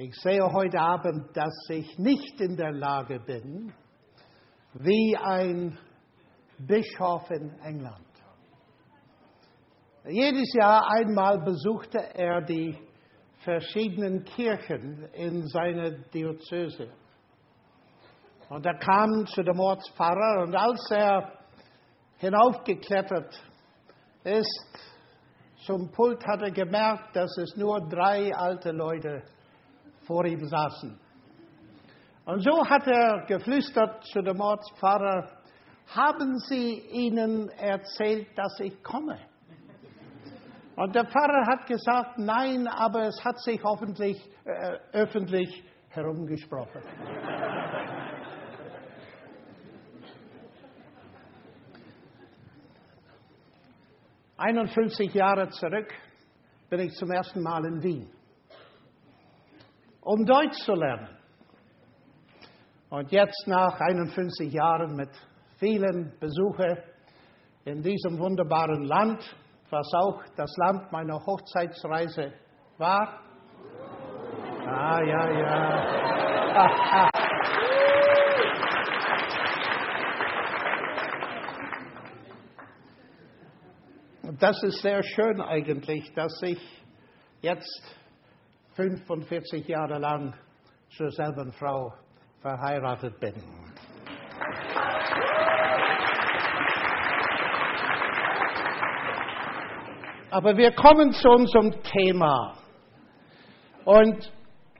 Ich sehe heute Abend, dass ich nicht in der Lage bin, wie ein Bischof in England. Jedes Jahr einmal besuchte er die verschiedenen Kirchen in seiner Diözese. Und er kam zu dem Ortspfarrer und als er hinaufgeklettert ist zum Pult, hat er gemerkt, dass es nur 3 alte Leute vor ihm saßen. Und so hat er geflüstert zu dem Ortspfarrer: Haben Sie ihnen erzählt, dass ich komme? Und der Pfarrer hat gesagt, nein, aber es hat sich öffentlich herumgesprochen. 51 Jahre zurück bin ich zum ersten Mal in Wien, um Deutsch zu lernen. Und jetzt nach 51 Jahren mit vielen Besuchen in diesem wunderbaren Land, was auch das Land meiner Hochzeitsreise war. Ja. Und das ist sehr schön eigentlich, dass ich jetzt 45 Jahre lang zur selben Frau verheiratet bin. Aber wir kommen zu unserem Thema. Und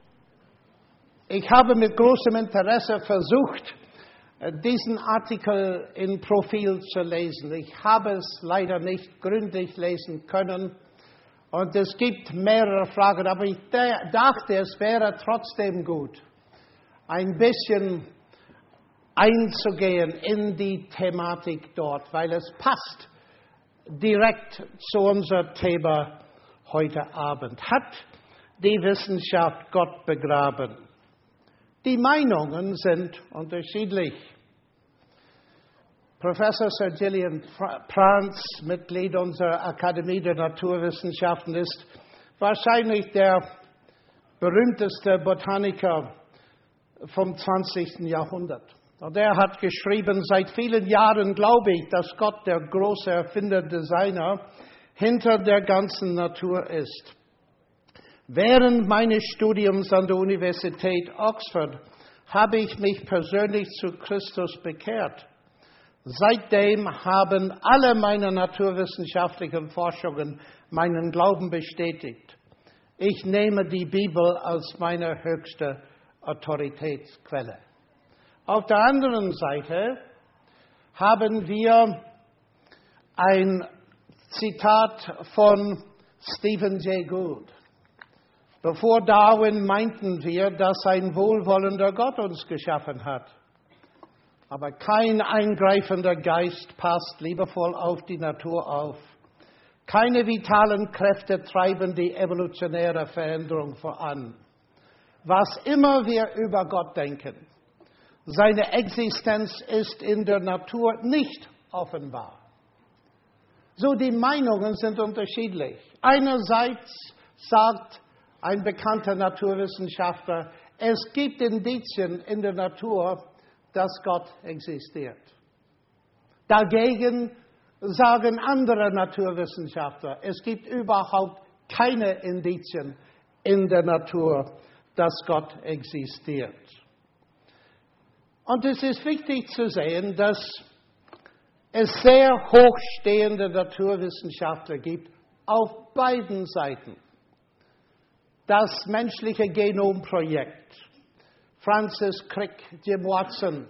ich habe mit großem Interesse versucht, diesen Artikel im Profil zu lesen. Ich habe es leider nicht gründlich lesen können. Und es gibt mehrere Fragen, aber ich dachte, es wäre trotzdem gut, ein bisschen einzugehen in die Thematik dort, weil es passt direkt zu unserem Thema heute Abend. Hat die Wissenschaft Gott begraben? Die Meinungen sind unterschiedlich. Professor Sir Gillian Prance, Mitglied unserer Akademie der Naturwissenschaften, ist wahrscheinlich der berühmteste Botaniker vom 20. Jahrhundert. Und er hat geschrieben, seit vielen Jahren glaube ich, dass Gott der große Erfinder, Designer hinter der ganzen Natur ist. Während meines Studiums an der Universität Oxford habe ich mich persönlich zu Christus bekehrt. Seitdem haben alle meine naturwissenschaftlichen Forschungen meinen Glauben bestätigt. Ich nehme die Bibel als meine höchste Autoritätsquelle. Auf der anderen Seite haben wir ein Zitat von Stephen Jay Gould. Bevor Darwin meinten wir, dass ein wohlwollender Gott uns geschaffen hat. Aber kein eingreifender Geist passt liebevoll auf die Natur auf. Keine vitalen Kräfte treiben die evolutionäre Veränderung voran. Was immer wir über Gott denken, seine Existenz ist in der Natur nicht offenbar. So, die Meinungen sind unterschiedlich. Einerseits sagt ein bekannter Naturwissenschaftler, es gibt Indizien in der Natur, dass Gott existiert. Dagegen sagen andere Naturwissenschaftler, es gibt überhaupt keine Indizien in der Natur, dass Gott existiert. Und es ist wichtig zu sehen, dass es sehr hochstehende Naturwissenschaftler gibt auf beiden Seiten. Das menschliche Genomprojekt, Francis Crick, Jim Watson.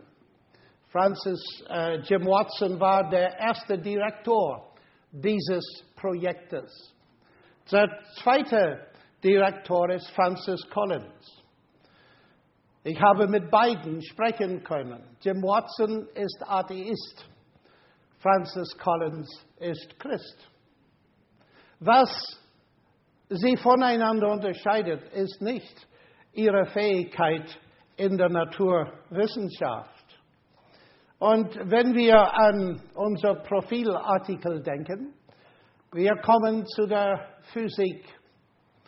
Jim Watson war der erste Direktor dieses Projektes. Der zweite Direktor ist Francis Collins. Ich habe mit beiden sprechen können. Jim Watson ist Atheist. Francis Collins ist Christ. Was sie voneinander unterscheidet, ist nicht ihre Fähigkeit in der Naturwissenschaft. Und wenn wir an unser Profilartikel denken, wir kommen zu der Physik.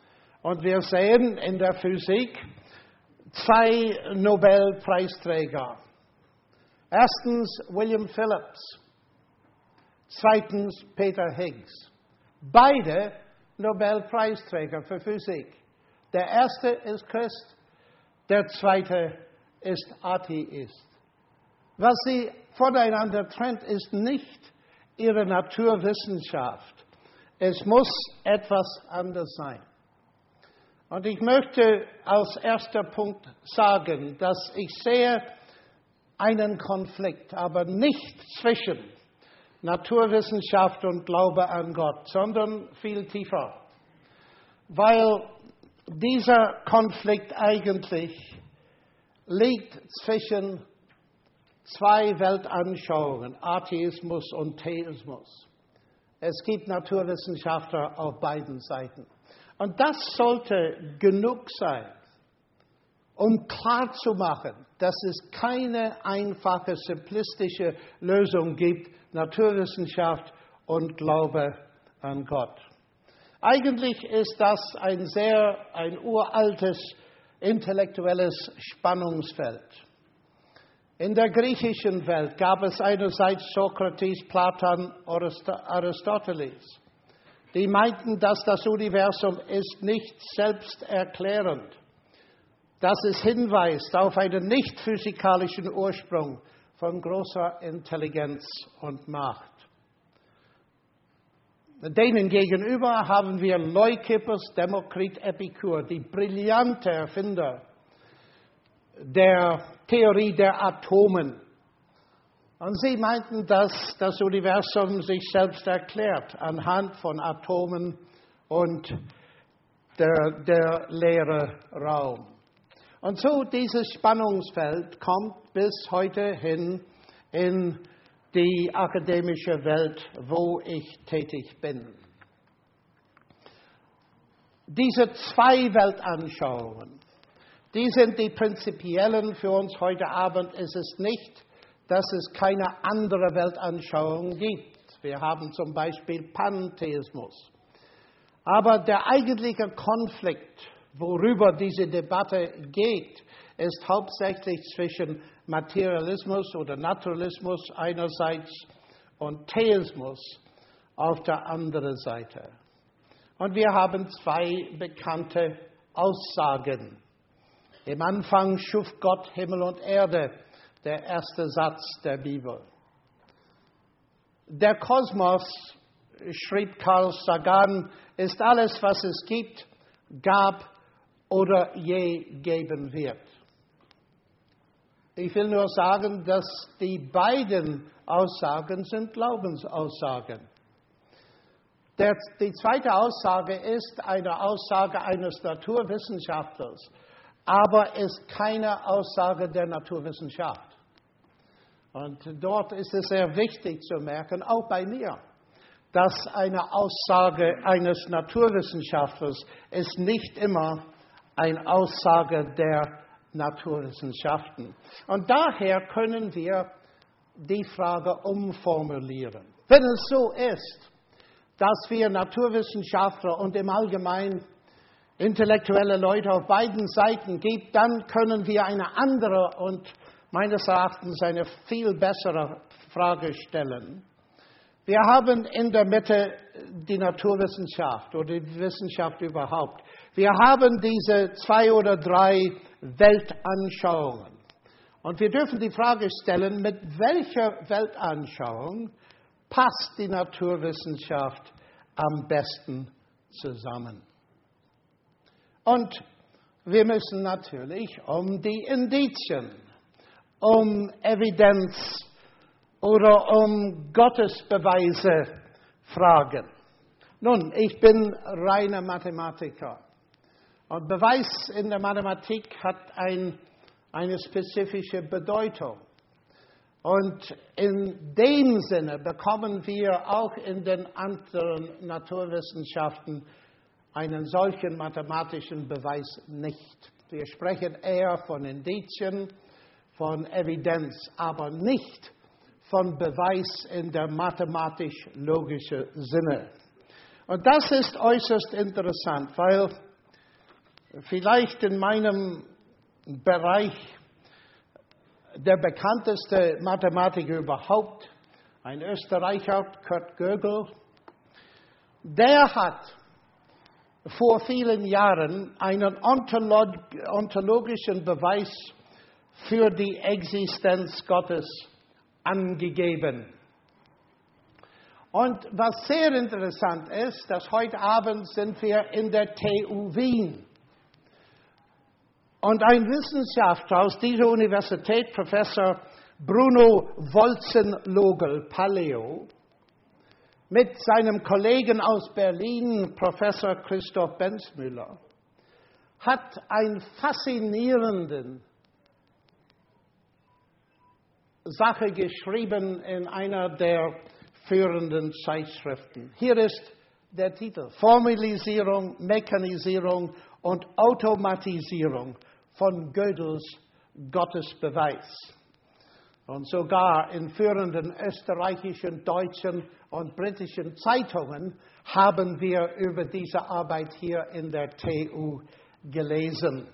Und wir sehen in der Physik 2 Nobelpreisträger. Erstens William Phillips, zweitens Peter Higgs. Beide Nobelpreisträger für Physik. Der erste ist Christ, der zweite ist Atheist. Was sie voneinander trennt, ist nicht ihre Naturwissenschaft. Es muss etwas anders sein. Und ich möchte als erster Punkt sagen, dass ich sehe einen Konflikt, aber nicht zwischen Naturwissenschaft und Glaube an Gott, sondern viel tiefer. Weil dieser Konflikt eigentlich liegt zwischen 2 Weltanschauungen, Atheismus und Theismus. Es gibt Naturwissenschaftler auf beiden Seiten. Und das sollte genug sein, um klarzumachen, dass es keine einfache, simplistische Lösung gibt, Naturwissenschaft und Glaube an Gott. Eigentlich ist das ein uraltes intellektuelles Spannungsfeld. In der griechischen Welt gab es einerseits Sokrates, Platon, Aristoteles. Die meinten, dass das Universum ist nicht selbsterklärend, dass es hinweist auf einen nicht physikalischen Ursprung von großer Intelligenz und Macht. Denen gegenüber haben wir Leukippos, Demokrit, Epikur, die brillante Erfinder der Theorie der Atomen. Und sie meinten, dass das Universum sich selbst erklärt anhand von Atomen und der leere Raum. Und so dieses Spannungsfeld kommt bis heute hin in die akademische Welt, wo ich tätig bin. Diese 2 Weltanschauungen, die sind die prinzipiellen für uns heute Abend. Es ist nicht, dass es keine andere Weltanschauung gibt. Wir haben zum Beispiel Pantheismus. Aber der eigentliche Konflikt, worüber diese Debatte geht, ist hauptsächlich zwischen Materialismus oder Naturalismus einerseits und Theismus auf der anderen Seite. Und wir haben 2 bekannte Aussagen. Im Anfang schuf Gott Himmel und Erde, der erste Satz der Bibel. Der Kosmos, schrieb Carl Sagan, ist alles, was es gibt, gab oder je geben wird. Ich will nur sagen, dass die beiden Aussagen sind Glaubensaussagen. Die zweite Aussage ist eine Aussage eines Naturwissenschaftlers, aber ist keine Aussage der Naturwissenschaft. Und dort ist es sehr wichtig zu merken, auch bei mir, dass eine Aussage eines Naturwissenschaftlers ist nicht immer eine Aussage der Naturwissenschaften. Und daher können wir die Frage umformulieren. Wenn es so ist, dass wir Naturwissenschaftler und im Allgemeinen intellektuelle Leute auf beiden Seiten gibt, dann können wir eine andere und meines Erachtens eine viel bessere Frage stellen. Wir haben in der Mitte die Naturwissenschaft oder die Wissenschaft überhaupt. Wir haben diese 2 oder 3 Weltanschauungen. Und wir dürfen die Frage stellen, mit welcher Weltanschauung passt die Naturwissenschaft am besten zusammen? Und wir müssen natürlich um die Indizien, um Evidenz oder um Gottesbeweise fragen. Nun, ich bin reiner Mathematiker. Und Beweis in der Mathematik hat eine spezifische Bedeutung. Und in dem Sinne bekommen wir auch in den anderen Naturwissenschaften einen solchen mathematischen Beweis nicht. Wir sprechen eher von Indizien, von Evidenz, aber nicht von Beweis in der mathematisch-logischen Sinne. Und das ist äußerst interessant, weil vielleicht in meinem Bereich der bekannteste Mathematiker überhaupt, ein Österreicher, Kurt Gödel, der hat vor vielen Jahren einen ontologischen Beweis für die Existenz Gottes angegeben. Und was sehr interessant ist, dass heute Abend sind wir in der TU Wien. Und ein Wissenschaftler aus dieser Universität, Professor Bruno Wolzenlogel, Paleo, mit seinem Kollegen aus Berlin, Professor Christoph Benzmüller, hat eine faszinierende Sache geschrieben in einer der führenden Zeitschriften. Hier ist der Titel: Formalisierung, Mechanisierung und Automatisierung von Gödels Gottesbeweis. Und sogar in führenden österreichischen, deutschen und britischen Zeitungen haben wir über diese Arbeit hier in der TU gelesen.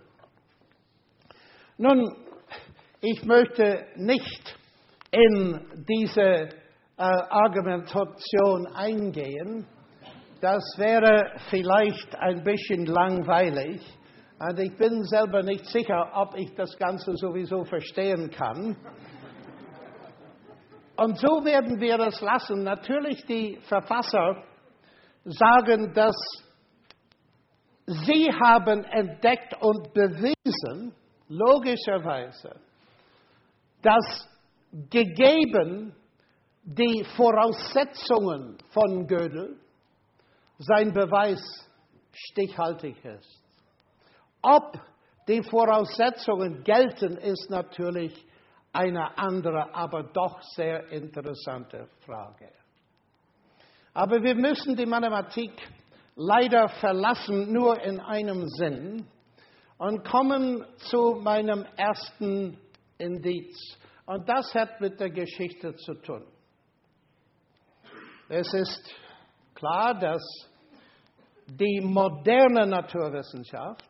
Nun, ich möchte nicht in diese Argumentation eingehen. Das wäre vielleicht ein bisschen langweilig. Und ich bin selber nicht sicher, ob ich das Ganze sowieso verstehen kann. Und so werden wir das lassen. Natürlich, die Verfasser sagen, dass sie haben entdeckt und bewiesen, logischerweise, dass gegeben die Voraussetzungen von Gödel sein Beweis stichhaltig ist. Ob die Voraussetzungen gelten, ist natürlich eine andere, aber doch sehr interessante Frage. Aber wir müssen die Mathematik leider verlassen, nur in einem Sinn, und kommen zu meinem ersten Indiz. Und das hat mit der Geschichte zu tun. Es ist klar, dass die moderne Naturwissenschaft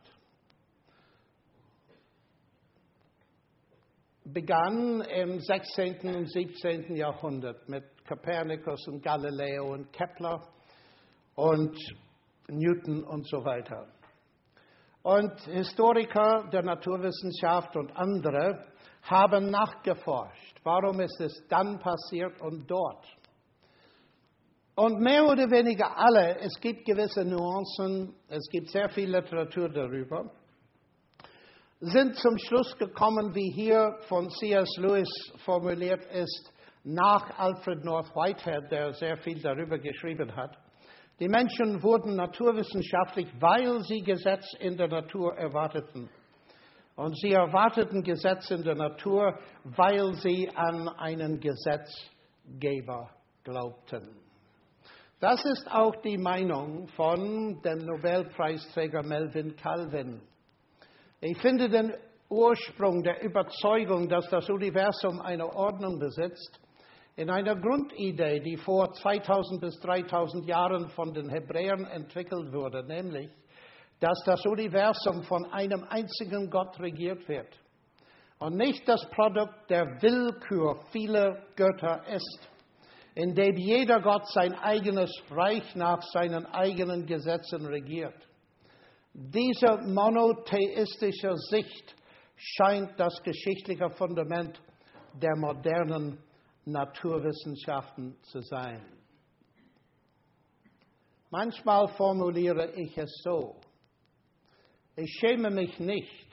begann im 16. und 17. Jahrhundert mit Kopernikus und Galileo und Kepler und Newton und so weiter. Und Historiker der Naturwissenschaft und andere haben nachgeforscht, warum ist es dann passiert und dort. Und mehr oder weniger alle, es gibt gewisse Nuancen, es gibt sehr viel Literatur darüber, sind zum Schluss gekommen, wie hier von C.S. Lewis formuliert ist, nach Alfred North Whitehead, der sehr viel darüber geschrieben hat. Die Menschen wurden naturwissenschaftlich, weil sie Gesetz in der Natur erwarteten. Und sie erwarteten Gesetz in der Natur, weil sie an einen Gesetzgeber glaubten. Das ist auch die Meinung von dem Nobelpreisträger Melvin Calvin. Ich finde den Ursprung der Überzeugung, dass das Universum eine Ordnung besitzt, in einer Grundidee, die vor 2000 bis 3000 Jahren von den Hebräern entwickelt wurde, nämlich, dass das Universum von einem einzigen Gott regiert wird und nicht das Produkt der Willkür vieler Götter ist, in dem jeder Gott sein eigenes Reich nach seinen eigenen Gesetzen regiert. Diese monotheistische Sicht scheint das geschichtliche Fundament der modernen Naturwissenschaften zu sein. Manchmal formuliere ich es so: Ich schäme mich nicht,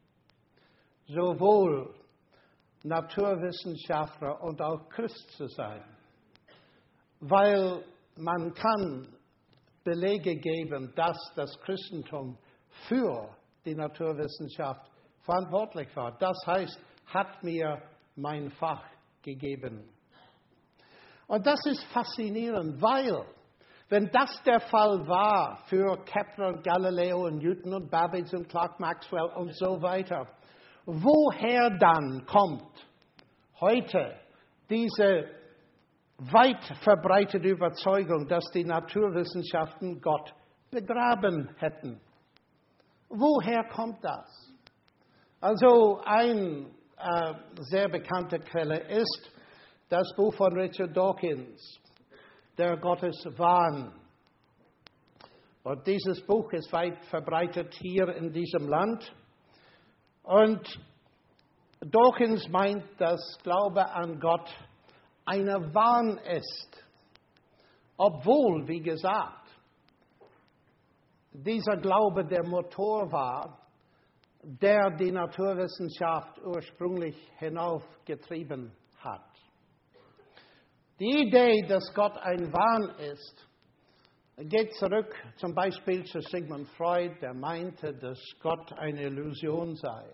sowohl Naturwissenschaftler und auch Christ zu sein, weil man kann Belege geben, dass das Christentum für die Naturwissenschaft verantwortlich war. Das heißt, hat mir mein Fach gegeben. Und das ist faszinierend, weil, wenn das der Fall war für Kepler, Galileo und Newton und Babbage und Clerk Maxwell und so weiter, woher dann kommt heute diese weit verbreitete Überzeugung, dass die Naturwissenschaften Gott begraben hätten? Woher kommt das? Also eine sehr bekannte Quelle ist das Buch von Richard Dawkins, Der Gotteswahn. Und dieses Buch ist weit verbreitet hier in diesem Land. Und Dawkins meint, dass Glaube an Gott eine Wahn ist. Obwohl, wie gesagt, dieser Glaube der Motor war, der die Naturwissenschaft ursprünglich hinaufgetrieben hat. Die Idee, dass Gott ein Wahn ist, geht zurück zum Beispiel zu Sigmund Freud, der meinte, dass Gott eine Illusion sei.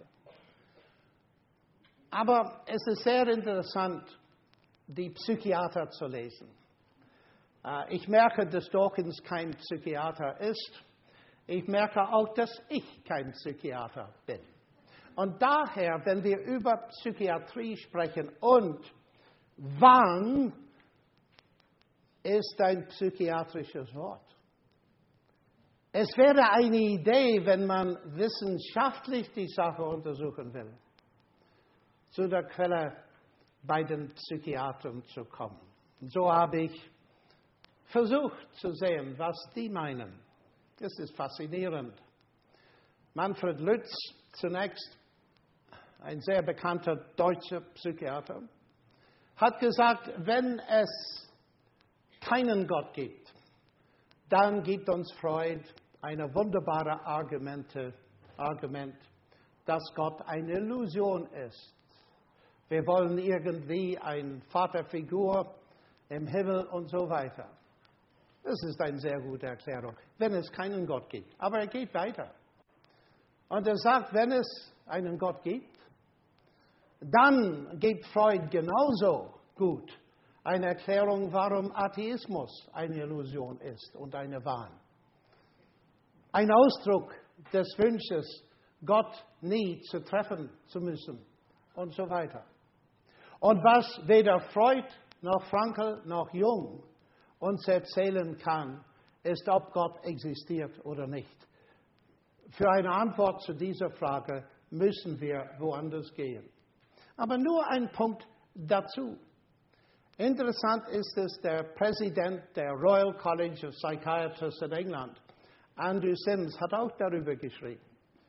Aber es ist sehr interessant, die Psychiater zu lesen. Ich merke, dass Dawkins kein Psychiater ist. Ich merke auch, dass ich kein Psychiater bin. Und daher, wenn wir über Psychiatrie sprechen und Wahn, ist ein psychiatrisches Wort. Es wäre eine Idee, wenn man wissenschaftlich die Sache untersuchen will, zu der Quelle bei den Psychiatern zu kommen. Und so habe ich versucht zu sehen, was die meinen. Das ist faszinierend. Manfred Lütz, zunächst ein sehr bekannter deutscher Psychiater, hat gesagt, wenn es keinen Gott gibt, dann gibt uns Freud eine wunderbare Argument, dass Gott eine Illusion ist. Wir wollen irgendwie eine Vaterfigur im Himmel und so weiter. Das ist eine sehr gute Erklärung, wenn es keinen Gott gibt. Aber er geht weiter. Und er sagt, wenn es einen Gott gibt, dann gibt Freud genauso gut eine Erklärung, warum Atheismus eine Illusion ist und eine Wahn. Ein Ausdruck des Wunsches, Gott nie zu treffen zu müssen und so weiter. Und was weder Freud noch Frankl noch Jung uns erzählen kann, ist, ob Gott existiert oder nicht. Für eine Antwort zu dieser Frage müssen wir woanders gehen. Aber nur ein Punkt dazu. Interessant ist es, der Präsident der Royal College of Psychiatrists in England, Andrew Sims, hat auch darüber geschrieben.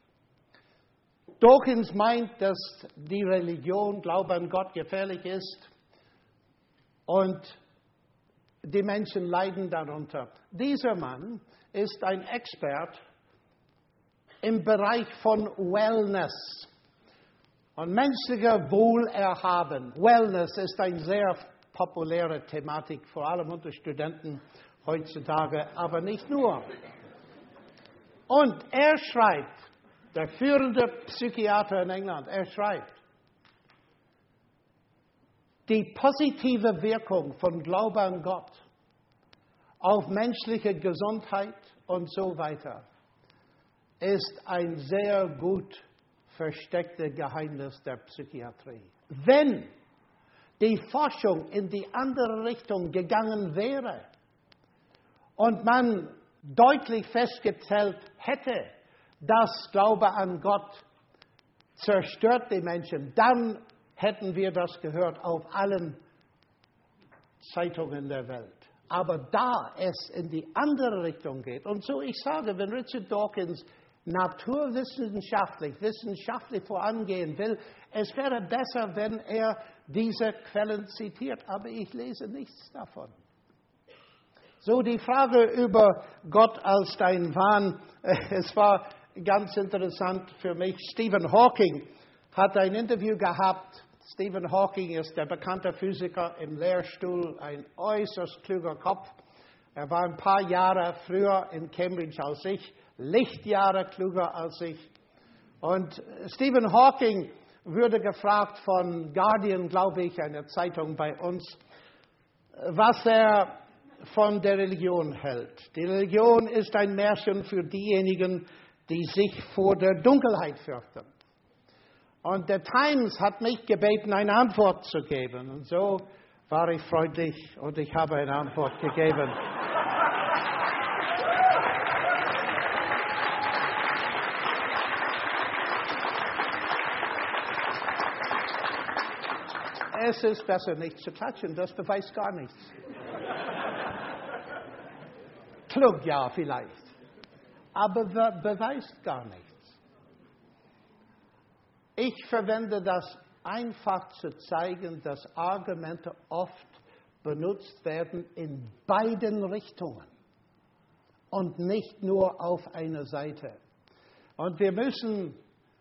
Dawkins meint, dass die Religion, Glaube an Gott, gefährlich ist und die Menschen leiden darunter. Dieser Mann ist ein Expert im Bereich von Wellness und menschlicher Wohlerhaben. Wellness ist eine sehr populäre Thematik, vor allem unter Studenten heutzutage, aber nicht nur. Und er schreibt, der führende Psychiater in England, er schreibt, die positive Wirkung von Glaube an Gott auf menschliche Gesundheit und so weiter ist ein sehr gut verstecktes Geheimnis der Psychiatrie. Wenn die Forschung in die andere Richtung gegangen wäre und man deutlich festgestellt hätte, dass Glaube an Gott zerstört die Menschen, dann hätten wir das gehört auf allen Zeitungen der Welt. Aber da es in die andere Richtung geht, und so ich sage, wenn Richard Dawkins wissenschaftlich vorangehen will, es wäre besser, wenn er diese Quellen zitiert, aber ich lese nichts davon. So die Frage über Gott als dein Wahn, es war ganz interessant für mich. Stephen Hawking hat ein Interview gehabt. Stephen Hawking ist der bekannte Physiker im Lehrstuhl, ein äußerst kluger Kopf. Er war ein paar Jahre früher in Cambridge als ich, Lichtjahre klüger als ich. Und Stephen Hawking wurde gefragt von Guardian, glaube ich, einer Zeitung bei uns, was er von der Religion hält. Die Religion ist ein Märchen für diejenigen, die sich vor der Dunkelheit fürchten. Und der Times hat mich gebeten, eine Antwort zu geben. Und so war ich freundlich und ich habe eine Antwort gegeben. es ist besser nicht zu klatschen, das beweist gar nichts. Klug ja vielleicht, aber beweist gar nichts. Ich verwende das einfach zu zeigen, dass Argumente oft benutzt werden in beiden Richtungen und nicht nur auf einer Seite. Und wir müssen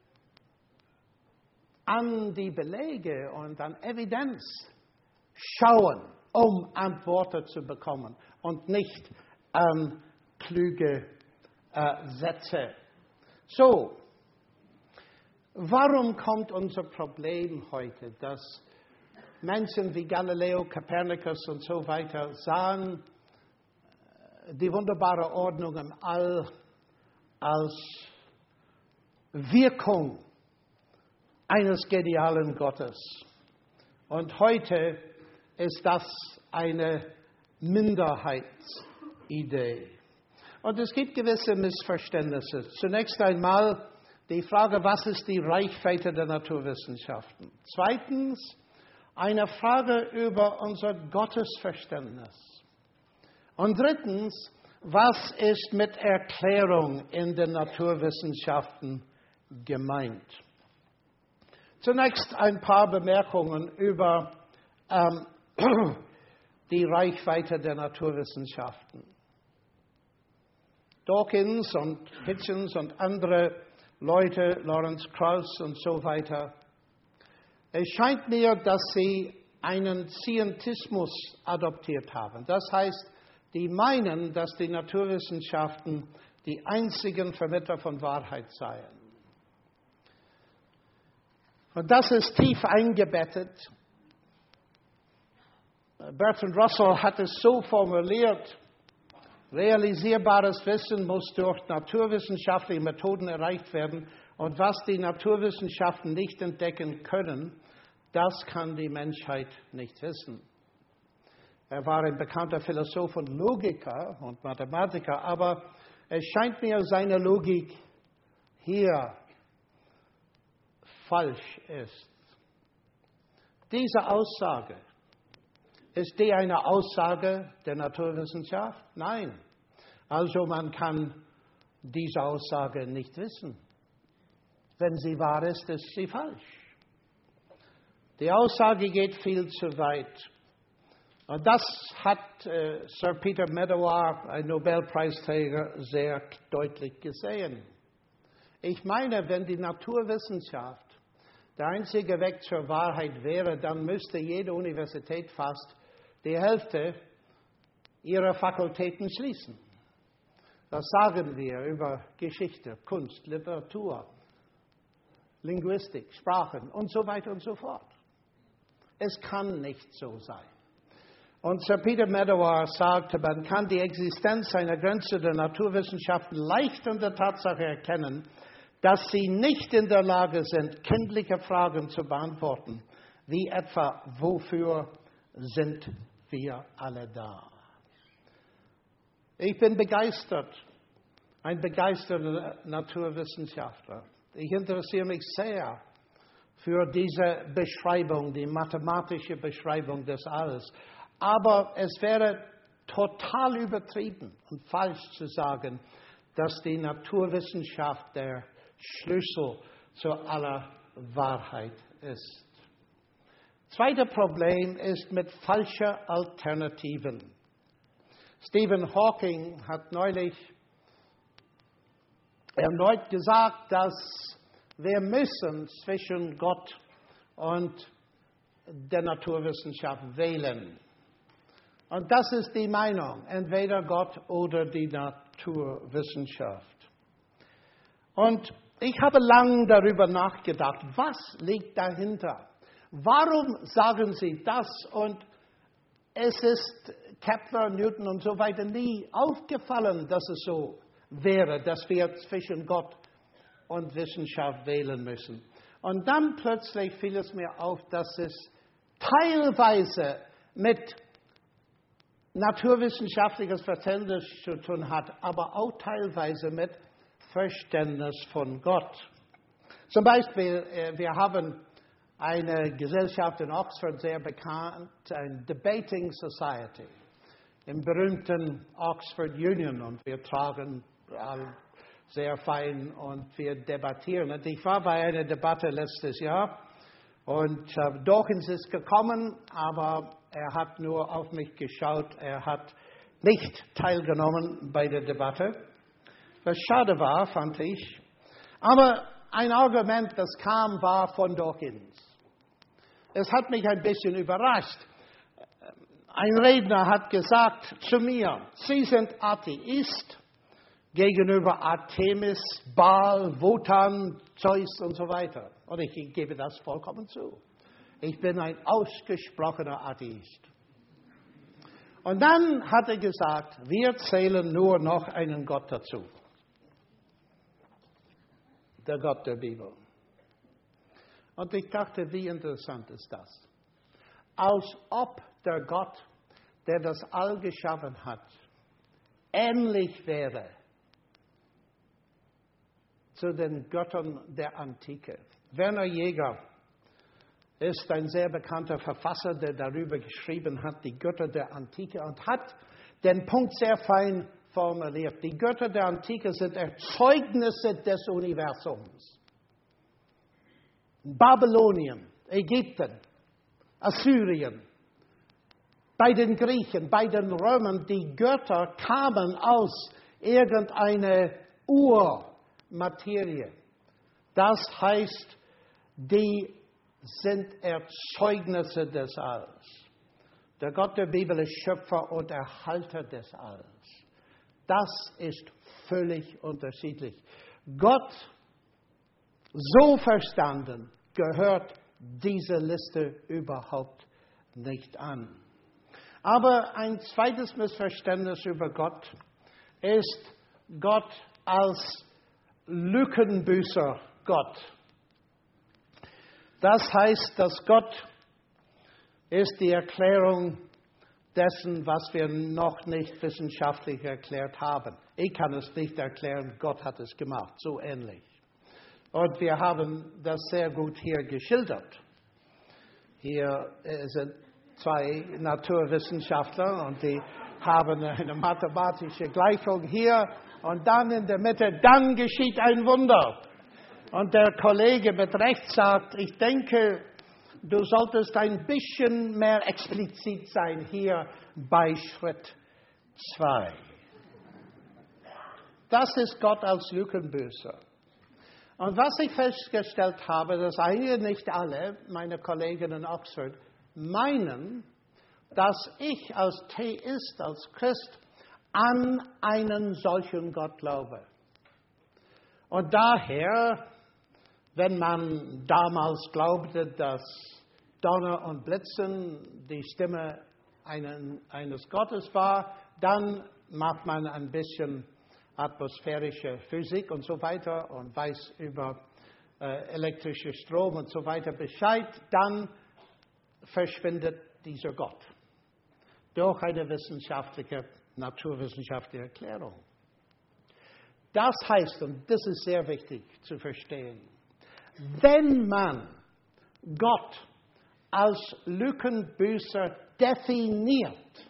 an die Belege und an Evidenz schauen, um Antworten zu bekommen und nicht an kluge Sätze. So, warum kommt unser Problem heute, dass Menschen wie Galileo, Kopernikus und so weiter sahen die wunderbare Ordnung im All als Wirkung eines genialen Gottes. Und heute ist das eine Minderheitsidee. Und es gibt gewisse Missverständnisse. Zunächst einmal die Frage, was ist die Reichweite der Naturwissenschaften? Zweitens, eine Frage über unser Gottesverständnis. Und drittens, was ist mit Erklärung in den Naturwissenschaften gemeint? Zunächst ein paar Bemerkungen über die Reichweite der Naturwissenschaften. Dawkins und Hitchens und andere Leute, Lawrence Krauss und so weiter, es scheint mir, dass sie einen Scientismus adoptiert haben. Das heißt, die meinen, dass die Naturwissenschaften die einzigen Vermittler von Wahrheit seien. Und das ist tief eingebettet. Bertrand Russell hat es so formuliert: Realisierbares Wissen muss durch naturwissenschaftliche Methoden erreicht werden. Und was die Naturwissenschaften nicht entdecken können, das kann die Menschheit nicht wissen. Er war ein bekannter Philosoph und Logiker und Mathematiker, aber es scheint mir, seine Logik hier falsch ist. Diese Aussage, ist die eine Aussage der Naturwissenschaft? Nein. Also man kann diese Aussage nicht wissen. Wenn sie wahr ist, ist sie falsch. Die Aussage geht viel zu weit. Und das hat Sir Peter Medawar, ein Nobelpreisträger, sehr deutlich gesehen. Ich meine, wenn die Naturwissenschaft der einzige Weg zur Wahrheit wäre, dann müsste jede Universität fast die Hälfte ihrer Fakultäten schließen. Das sagen wir über Geschichte, Kunst, Literatur, Linguistik, Sprachen und so weiter und so fort. Es kann nicht so sein. Und Sir Peter Medawar sagte, man kann die Existenz einer Grenze der Naturwissenschaften leicht an der Tatsache erkennen, dass sie nicht in der Lage sind, kindliche Fragen zu beantworten, wie etwa, wofür sind wir alle da? Ich bin begeistert, ein begeisterter Naturwissenschaftler. Ich interessiere mich sehr für diese Beschreibung, die mathematische Beschreibung des Alls. Aber es wäre total übertrieben und falsch zu sagen, dass die Naturwissenschaft der Schlüssel zu aller Wahrheit ist. Zweites Problem ist mit falschen Alternativen. Stephen Hawking hat neulich erneut gesagt, dass wir müssen zwischen Gott und der Naturwissenschaft wählen. Und das ist die Meinung, entweder Gott oder die Naturwissenschaft. Und ich habe lange darüber nachgedacht, was liegt dahinter? Warum sagen Sie das? Und es ist Kepler, Newton und so weiter nie aufgefallen, dass es so wäre, dass wir zwischen Gott und Wissenschaft wählen müssen. Und dann plötzlich fiel es mir auf, dass es teilweise mit naturwissenschaftliches Verständnis zu tun hat, aber auch teilweise mit Verständnis von Gott. Zum Beispiel, wir haben eine Gesellschaft in Oxford sehr bekannt, ein Debating Society, im berühmten Oxford Union. Und wir tragen sehr fein und wir debattieren. Und ich war bei einer Debatte letztes Jahr und Dawkins ist gekommen, aber er hat nur auf mich geschaut. Er hat nicht teilgenommen bei der Debatte, was schade war, fand ich. Aber ein Argument, das kam, war von Dawkins. Es hat mich ein bisschen überrascht. Ein Redner hat gesagt zu mir, Sie sind Atheist gegenüber Artemis, Baal, Wotan, Zeus und so weiter. Und ich gebe das vollkommen zu. Ich bin ein ausgesprochener Atheist. Und dann hat er gesagt, wir zählen nur noch einen Gott dazu. Der Gott der Bibel. Und ich dachte, wie interessant ist das? Als ob der Gott, der das All geschaffen hat, ähnlich wäre zu den Göttern der Antike. Werner Jäger ist ein sehr bekannter Verfasser, der darüber geschrieben hat, die Götter der Antike, und hat den Punkt sehr fein formuliert. Die Götter der Antike sind Erzeugnisse des Universums. Babylonien, Ägypten, Assyrien, bei den Griechen, bei den Römern, die Götter kamen aus irgendeiner Urmaterie. Das heißt, die sind Erzeugnisse des Alls. Der Gott der Bibel ist Schöpfer und Erhalter des Alls. Das ist völlig unterschiedlich. Gott, so verstanden, gehört diese Liste überhaupt nicht an. Aber ein zweites Missverständnis über Gott ist Gott als Lückenbüßer Gott. Das heißt, dass Gott ist die Erklärung dessen, was wir noch nicht wissenschaftlich erklärt haben. Ich kann es nicht erklären, Gott hat es gemacht, so ähnlich. Und wir haben das sehr gut hier geschildert. Hier sind zwei Naturwissenschaftler und die haben eine mathematische Gleichung hier und dann in der Mitte, dann geschieht ein Wunder. Und der Kollege mit Recht sagt, ich denke, du solltest ein bisschen mehr explizit sein hier bei Schritt 2. Das ist Gott als Lückenbüßer. Und was ich festgestellt habe, dass einige, nicht alle, meine Kollegen in Oxford, meinen, dass ich als Theist, als Christ, an einen solchen Gott glaube. Und daher, wenn man damals glaubte, dass Donner und Blitzen die Stimme eines Gottes war, dann macht man ein bisschen atmosphärische Physik und so weiter und weiß über elektrische Strom und so weiter Bescheid, dann verschwindet dieser Gott durch eine naturwissenschaftliche Erklärung. Das heißt, und das ist sehr wichtig zu verstehen, wenn man Gott als Lückenbüßer definiert,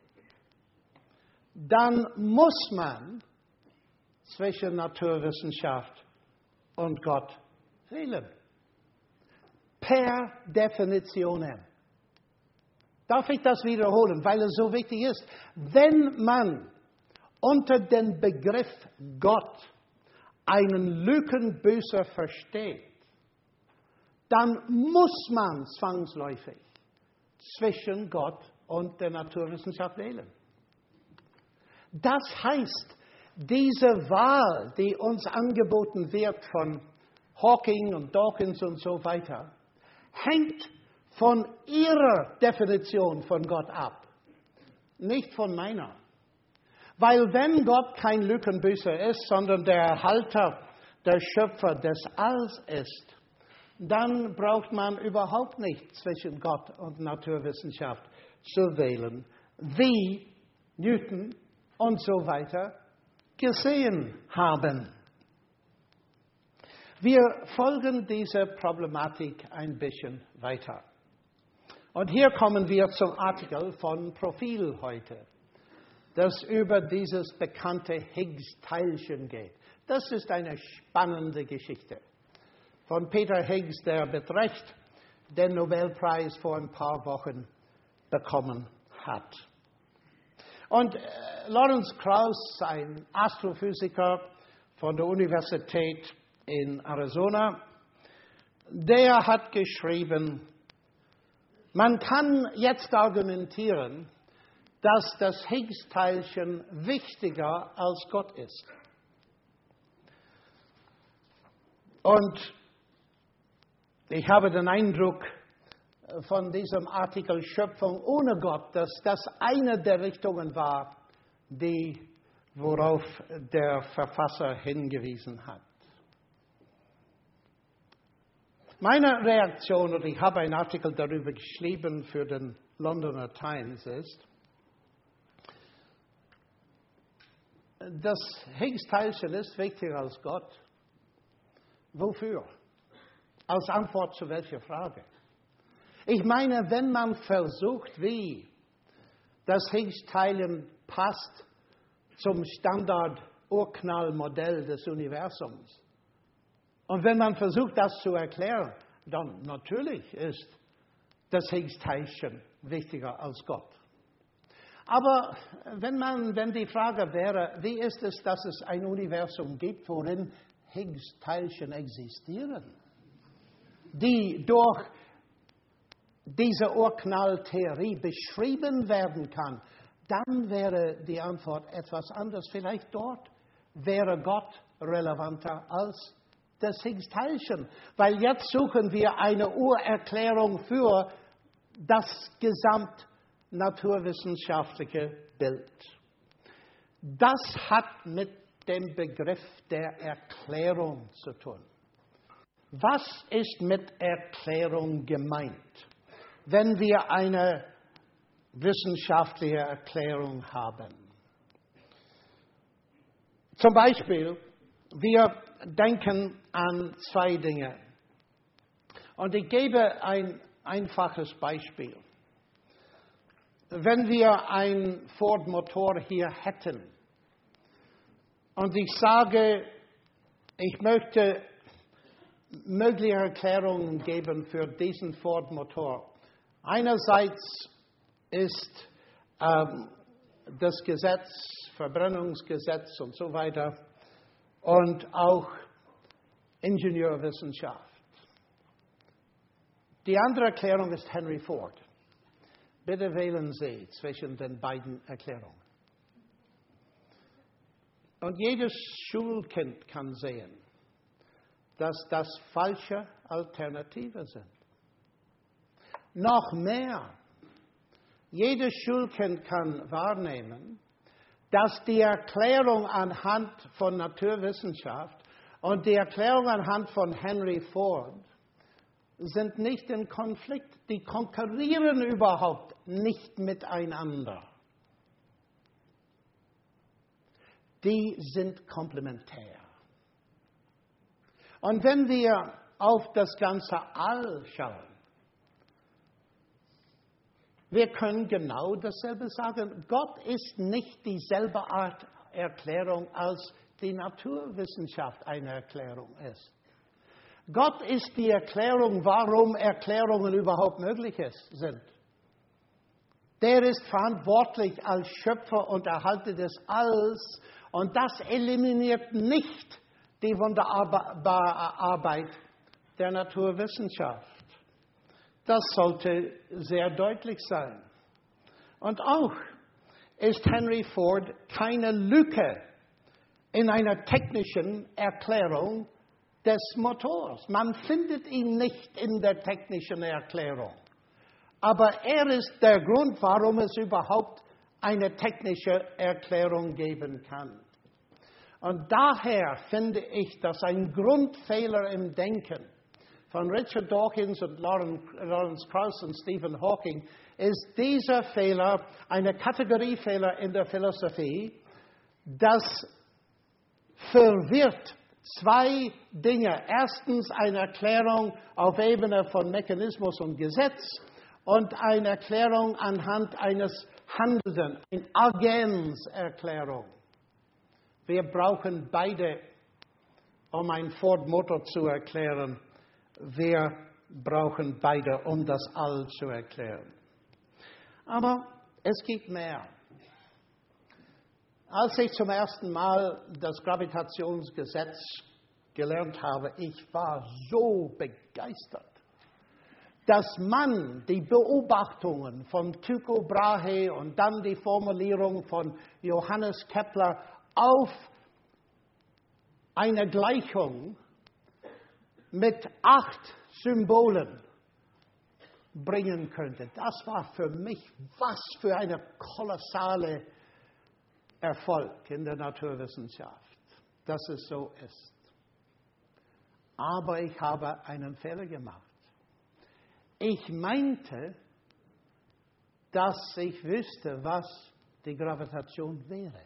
dann muss man zwischen Naturwissenschaft und Gott wählen. Per Definition. Darf ich das wiederholen, weil es so wichtig ist? Wenn man unter den Begriff Gott einen Lückenbüßer versteht, dann muss man zwangsläufig zwischen Gott und der Naturwissenschaft wählen. Das heißt, diese Wahl, die uns angeboten wird von Hawking und Dawkins und so weiter, hängt von ihrer Definition von Gott ab, nicht von meiner. Weil wenn Gott kein Lückenbüßer ist, sondern der Erhalter, der Schöpfer des Alls ist, dann braucht man überhaupt nicht zwischen Gott und Naturwissenschaft zu wählen, wie Newton und so weiter gesehen haben. Wir folgen dieser Problematik ein bisschen weiter. Und hier kommen wir zum Artikel von Profil heute, das über dieses bekannte Higgs-Teilchen geht. Das ist eine spannende Geschichte von Peter Higgs, der mit Recht den Nobelpreis vor ein paar Wochen bekommen hat. Und Lawrence Krauss, ein Astrophysiker von der Universität in Arizona, der hat geschrieben, man kann jetzt argumentieren, dass das Higgs-Teilchen wichtiger als Gott ist. Und ich habe den Eindruck von diesem Artikel Schöpfung ohne Gott, dass das eine der Richtungen war, worauf der Verfasser hingewiesen hat. Meine Reaktion, und ich habe einen Artikel darüber geschrieben für den Londoner Times, ist, das Higgs-Teilchen ist wichtiger als Gott. Wofür? Als Antwort zu welcher Frage? Ich meine, wenn man versucht, wie das Higgs-Teilchen passt zum Standard-Urknall-Modell des Universums, und wenn man versucht, das zu erklären, dann natürlich ist das Higgs-Teilchen wichtiger als Gott. Aber wenn die Frage wäre, wie ist es, dass es ein Universum gibt, worin Higgs-Teilchen existieren, die durch diese Urknalltheorie beschrieben werden kann, dann wäre die Antwort etwas anders. Vielleicht dort wäre Gott relevanter als das Higgs-Teilchen, weil jetzt suchen wir eine Urerklärung für das gesamtnaturwissenschaftliche Bild. Das hat mit dem Begriff der Erklärung zu tun. Was ist mit Erklärung gemeint, wenn wir eine wissenschaftliche Erklärung haben? Zum Beispiel, wir denken an zwei Dinge. Und ich gebe ein einfaches Beispiel. Wenn wir einen Ford-Motor hier hätten und ich sage, ich möchte mögliche Erklärungen geben für diesen Ford-Motor. Einerseits ist das Gesetz, Verbrennungsgesetz und so weiter, und auch Ingenieurwissenschaft. Die andere Erklärung ist Henry Ford. Bitte wählen Sie zwischen den beiden Erklärungen. Und jedes Schulkind kann sehen, dass das falsche Alternativen sind. Noch mehr, jedes Schulkind kann wahrnehmen, dass die Erklärung anhand von Naturwissenschaft und die Erklärung anhand von Henry Ford sind nicht in Konflikt. Die konkurrieren überhaupt nicht miteinander. Die sind komplementär. Und wenn wir auf das ganze All schauen, wir können genau dasselbe sagen. Gott ist nicht dieselbe Art Erklärung, als die Naturwissenschaft eine Erklärung ist. Gott ist die Erklärung, warum Erklärungen überhaupt möglich sind. Der ist verantwortlich als Schöpfer und Erhalter des Alls, und das eliminiert nicht die wunderbare Arbeit der Naturwissenschaft. Das sollte sehr deutlich sein. Und auch ist Henry Ford keine Lücke in einer technischen Erklärung des Motors. Man findet ihn nicht in der technischen Erklärung. Aber er ist der Grund, warum es überhaupt eine technische Erklärung geben kann. Und daher finde ich, dass ein Grundfehler im Denken von Richard Dawkins und Lawrence Krauss und Stephen Hawking ist dieser Fehler, eine Kategoriefehler in der Philosophie, das verwirrt 2 Dinge. Erstens eine Erklärung auf Ebene von Mechanismus und Gesetz und eine Erklärung anhand eines Handelnden, eine Agenzerklärung. Wir brauchen beide, um ein Ford-Motor zu erklären. Wir brauchen beide, um das All zu erklären. Aber es gibt mehr. Als ich zum ersten Mal das Gravitationsgesetz gelernt habe, ich war so begeistert, dass man die Beobachtungen von Tycho Brahe und dann die Formulierung von Johannes Kepler auf eine Gleichung mit 8 Symbolen bringen könnte. Das war für mich was für eine kolossale Erfolg in der Naturwissenschaft, dass es so ist. Aber ich habe einen Fehler gemacht. Ich meinte, dass ich wüsste, was die Gravitation wäre.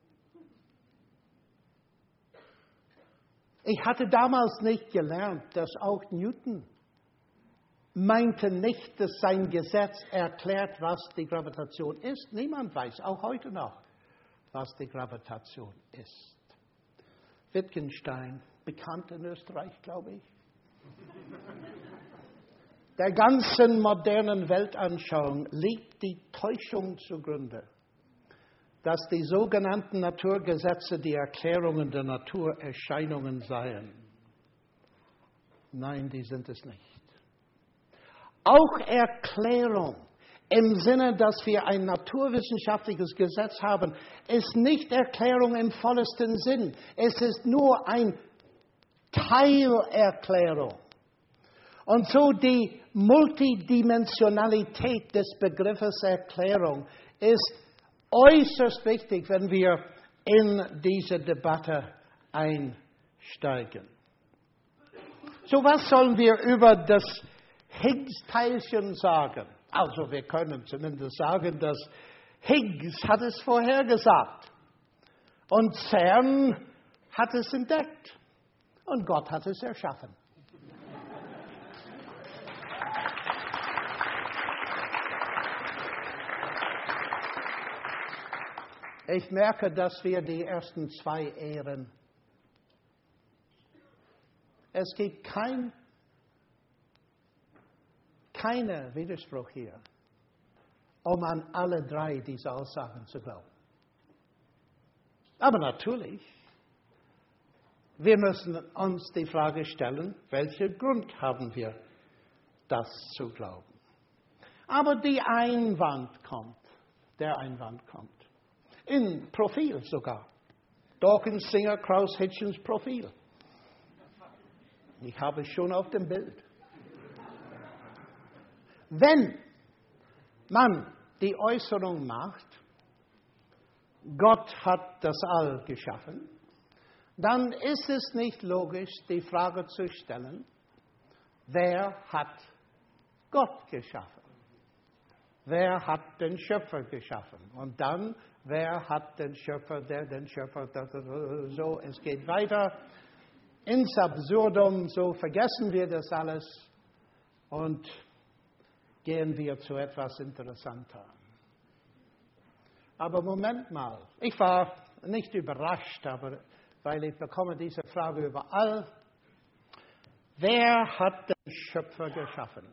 Ich hatte damals nicht gelernt, dass auch Newton meinte nicht, dass sein Gesetz erklärt, was die Gravitation ist. Niemand weiß, auch heute noch, was die Gravitation ist. Wittgenstein, bekannt in Österreich, glaube ich. Der ganzen modernen Weltanschauung liegt die Täuschung zugrunde, dass die sogenannten Naturgesetze die Erklärungen der Naturerscheinungen seien. Nein, die sind es nicht. Auch Erklärung im Sinne, dass wir ein naturwissenschaftliches Gesetz haben, ist nicht Erklärung im vollesten Sinn. Es ist nur eine Teilerklärung. Und so die Multidimensionalität des Begriffes Erklärung ist äußerst wichtig, wenn wir in diese Debatte einsteigen. So, was sollen wir über das Higgs-Teilchen sagen? Also wir können zumindest sagen, dass Higgs hat es vorhergesagt und CERN hat es entdeckt und Gott hat es erschaffen. Ich merke, dass wir die ersten 2 ehren. Es gibt keinen Widerspruch hier, um an alle 3 dieser Aussagen zu glauben. Aber natürlich, wir müssen uns die Frage stellen, welchen Grund haben wir, das zu glauben. Aber der Einwand kommt. In Profil sogar. Dawkins, Singer, Krauss, Hitchens Profil. Ich habe es schon auf dem Bild. Wenn man die Äußerung macht, Gott hat das All geschaffen, dann ist es nicht logisch, die Frage zu stellen, wer hat Gott geschaffen? Wer hat den Schöpfer geschaffen? Und dann, wer hat den Schöpfer, so, es geht weiter. Ins Absurdum, so vergessen wir das alles und gehen wir zu etwas Interessanter. Aber Moment mal, ich war nicht überrascht, aber weil ich bekomme diese Frage überall. Wer hat den Schöpfer geschaffen?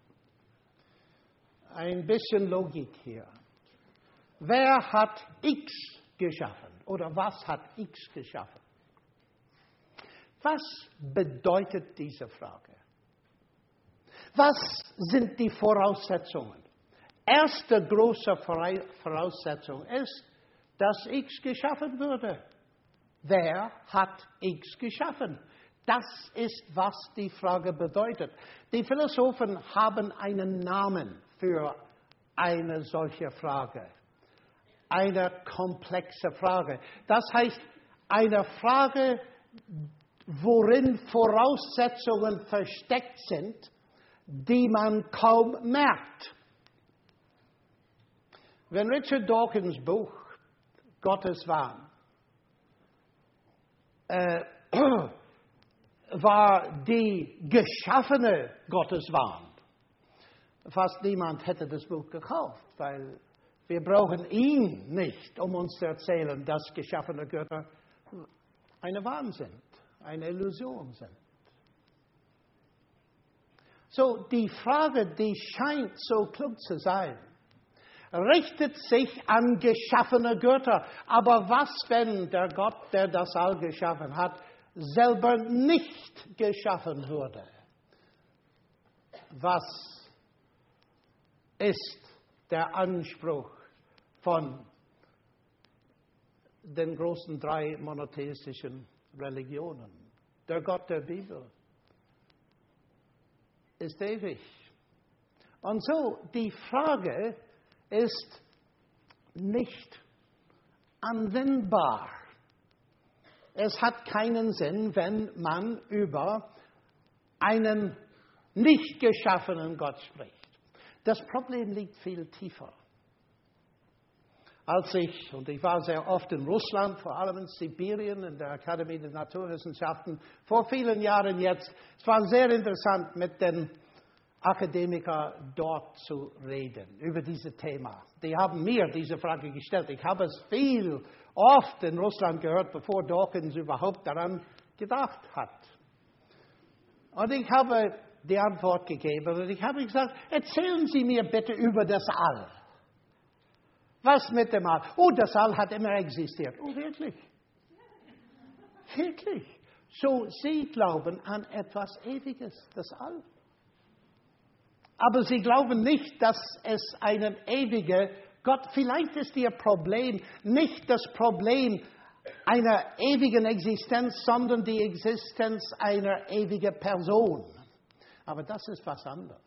Ein bisschen Logik hier. Wer hat X geschaffen? Oder was hat X geschaffen? Was bedeutet diese Frage? Was sind die Voraussetzungen? Erste große Voraussetzung ist, dass X geschaffen würde. Wer hat X geschaffen? Das ist, was die Frage bedeutet. Die Philosophen haben einen Namen für eine solche Frage. Eine komplexe Frage. Das heißt, eine Frage, worin Voraussetzungen versteckt sind, die man kaum merkt. Wenn Richard Dawkins Buch Gottes Wahn war die geschaffene Gotteswahn. Fast niemand hätte das Buch gekauft, weil wir brauchen ihn nicht, um uns zu erzählen, dass geschaffene Götter eine Wahn sind, eine Illusion sind. So, die Frage, die scheint so klug zu sein, richtet sich an geschaffene Götter. Aber was, wenn der Gott, der das All geschaffen hat, selber nicht geschaffen wurde? Was ist der Anspruch von den großen 3 monotheistischen Religionen? Der Gott der Bibel ist ewig. Und so, die Frage ist nicht anwendbar. Es hat keinen Sinn, wenn man über einen nicht geschaffenen Gott spricht. Das Problem liegt viel tiefer. Und ich war sehr oft in Russland, vor allem in Sibirien, in der Akademie der Naturwissenschaften, vor vielen Jahren jetzt. Es war sehr interessant, mit den Akademikern dort zu reden, über dieses Thema. Die haben mir diese Frage gestellt. Ich habe es oft in Russland gehört, bevor Dawkins überhaupt daran gedacht hat. Und ich habe die Antwort gegeben und ich habe gesagt, erzählen Sie mir bitte über das All. Was mit dem All? Oh, das All hat immer existiert. Oh, wirklich? Wirklich? So, Sie glauben an etwas Ewiges, das All. Aber Sie glauben nicht, dass es einen ewigen Gott, vielleicht ist Ihr Problem nicht das Problem einer ewigen Existenz, sondern die Existenz einer ewigen Person. Aber das ist was anderes.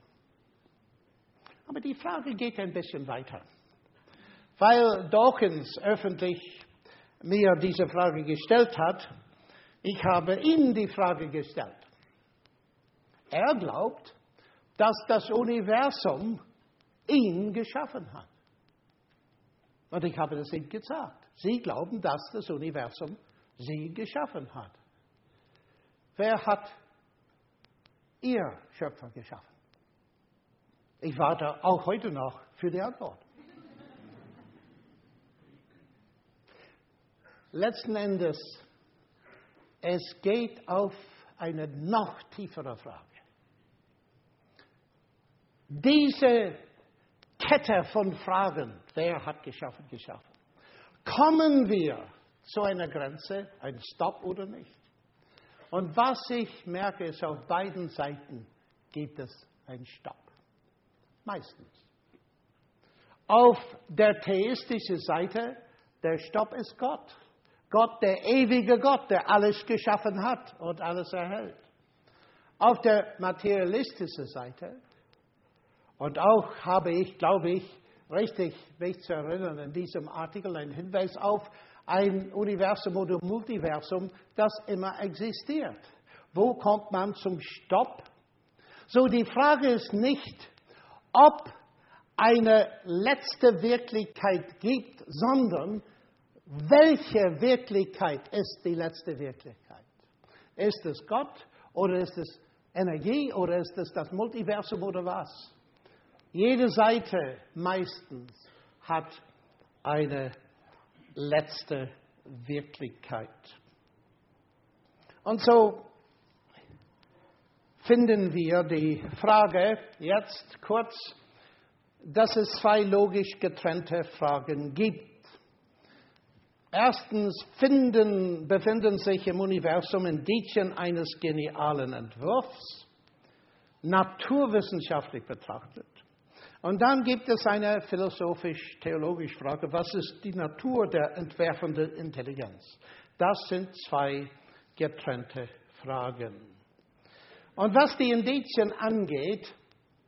Aber die Frage geht ein bisschen weiter. Weil Dawkins öffentlich mir diese Frage gestellt hat, ich habe ihm die Frage gestellt. Er glaubt, dass das Universum ihn geschaffen hat. Und ich habe das ihm gesagt. Sie glauben, dass das Universum sie geschaffen hat. Wer hat Ihr Schöpfer geschaffen? Ich warte auch heute noch für die Antwort. Letzten Endes, es geht auf eine noch tiefere Frage. Diese Kette von Fragen, wer hat geschaffen? Kommen wir zu einer Grenze, ein Stopp oder nicht? Und was ich merke, ist, auf beiden Seiten gibt es einen Stopp. Meistens. Auf der theistischen Seite, der Stopp ist Gott. Gott, der ewige Gott, der alles geschaffen hat und alles erhält. Auf der materialistischen Seite, und auch habe ich, glaube ich, richtig mich zu erinnern, in diesem Artikel einen Hinweis auf ein Universum oder Multiversum, das immer existiert. Wo kommt man zum Stopp? So, die Frage ist nicht, ob eine letzte Wirklichkeit gibt, sondern welche Wirklichkeit ist die letzte Wirklichkeit? Ist es Gott oder ist es Energie oder ist es das Multiversum oder was? Jede Seite meistens hat eine letzte Wirklichkeit. Und so finden wir die Frage jetzt kurz, dass es 2 logisch getrennte Fragen gibt. Erstens befinden sich im Universum Indizien eines genialen Entwurfs, naturwissenschaftlich betrachtet. Und dann gibt es eine philosophisch-theologische Frage, was ist die Natur der entwerfenden Intelligenz? Das sind 2 getrennte Fragen. Und was die Indizien angeht,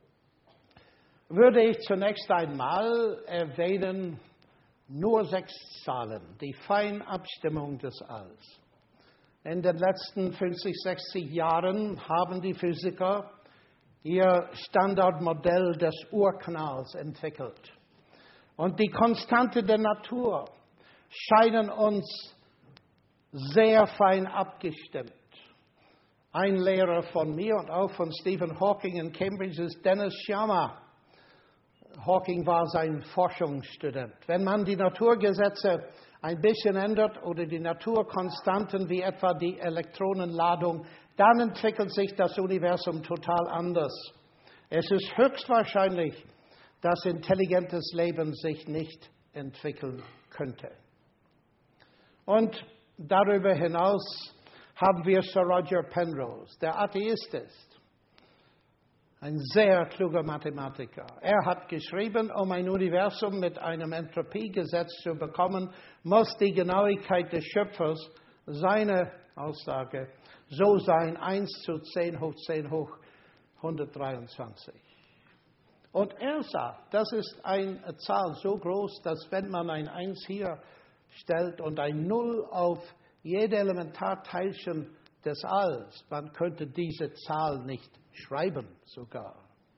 würde ich zunächst einmal erwähnen, nur 6 Zahlen, die Feinabstimmung des Alls. In den letzten 50, 60 Jahren haben die Physiker ihr Standardmodell des Urknalls entwickelt. Und die Konstante der Natur scheinen uns sehr fein abgestimmt. Ein Lehrer von mir und auch von Stephen Hawking in Cambridge ist Dennis Sciama. Hawking war sein Forschungsstudent. Wenn man die Naturgesetze ein bisschen ändert oder die Naturkonstanten wie etwa die Elektronenladung, dann entwickelt sich das Universum total anders. Es ist höchstwahrscheinlich, dass intelligentes Leben sich nicht entwickeln könnte. Und darüber hinaus haben wir Sir Roger Penrose, der Atheist ist. Ein sehr kluger Mathematiker. Er hat geschrieben, um ein Universum mit einem Entropiegesetz zu bekommen, muss die Genauigkeit des Schöpfers, seine Aussage, so sein 1 zu 10 hoch 10 hoch 123. Und er sagt, das ist eine Zahl so groß, dass wenn man ein 1 hier stellt und ein 0 auf jede Elementarteilchen des Alls, man könnte diese Zahl nicht schreiben sogar.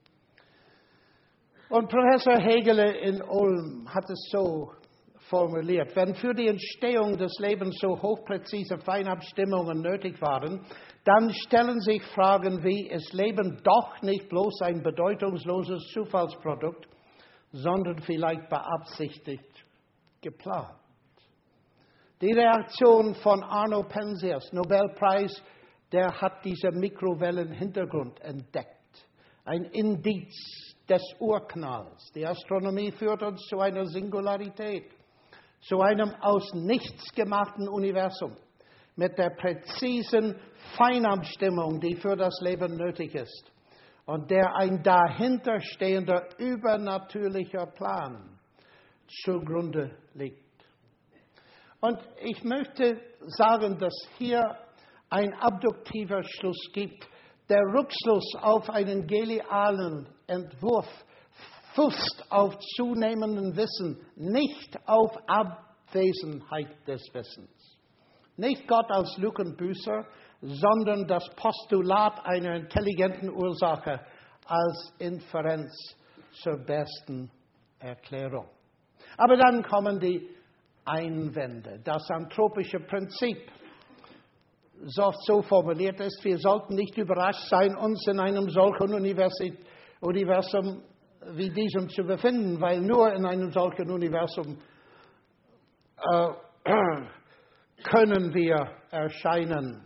Und Professor Hegele in Ulm hat es so formuliert: Wenn für die Entstehung des Lebens so hochpräzise Feinabstimmungen nötig waren, dann stellen sich Fragen wie, ist Leben doch nicht bloß ein bedeutungsloses Zufallsprodukt, sondern vielleicht beabsichtigt geplant. Die Reaktion von Arno Penzias, Nobelpreis, der hat diesen Mikrowellenhintergrund entdeckt. Ein Indiz des Urknalls. Die Astronomie führt uns zu einer Singularität, zu einem aus nichts gemachten Universum mit der präzisen Feinabstimmung, die für das Leben nötig ist und der ein dahinterstehender übernatürlicher Plan zugrunde liegt. Und ich möchte sagen, dass hier ein abduktiver Schluss gibt. Der Rückschluss auf einen genialen Entwurf fußt auf zunehmendem Wissen, nicht auf Abwesenheit des Wissens. Nicht Gott als Lückenbüßer, sondern das Postulat einer intelligenten Ursache als Inferenz zur besten Erklärung. Aber dann kommen die Einwände. Das anthropische Prinzip, so formuliert ist, wir sollten nicht überrascht sein, uns in einem solchen Universum wie diesem zu befinden, weil nur in einem solchen Universum können wir erscheinen.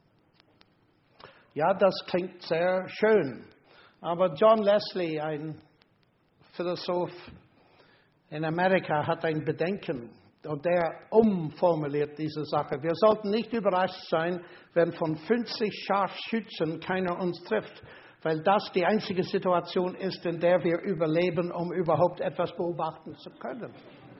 Ja, das klingt sehr schön, aber John Leslie, ein Philosoph in Amerika, hat ein Bedenken. Und der umformuliert diese Sache. Wir sollten nicht überrascht sein, wenn von 50 Scharfschützen keiner uns trifft, weil das die einzige Situation ist, in der wir überleben, um überhaupt etwas beobachten zu können.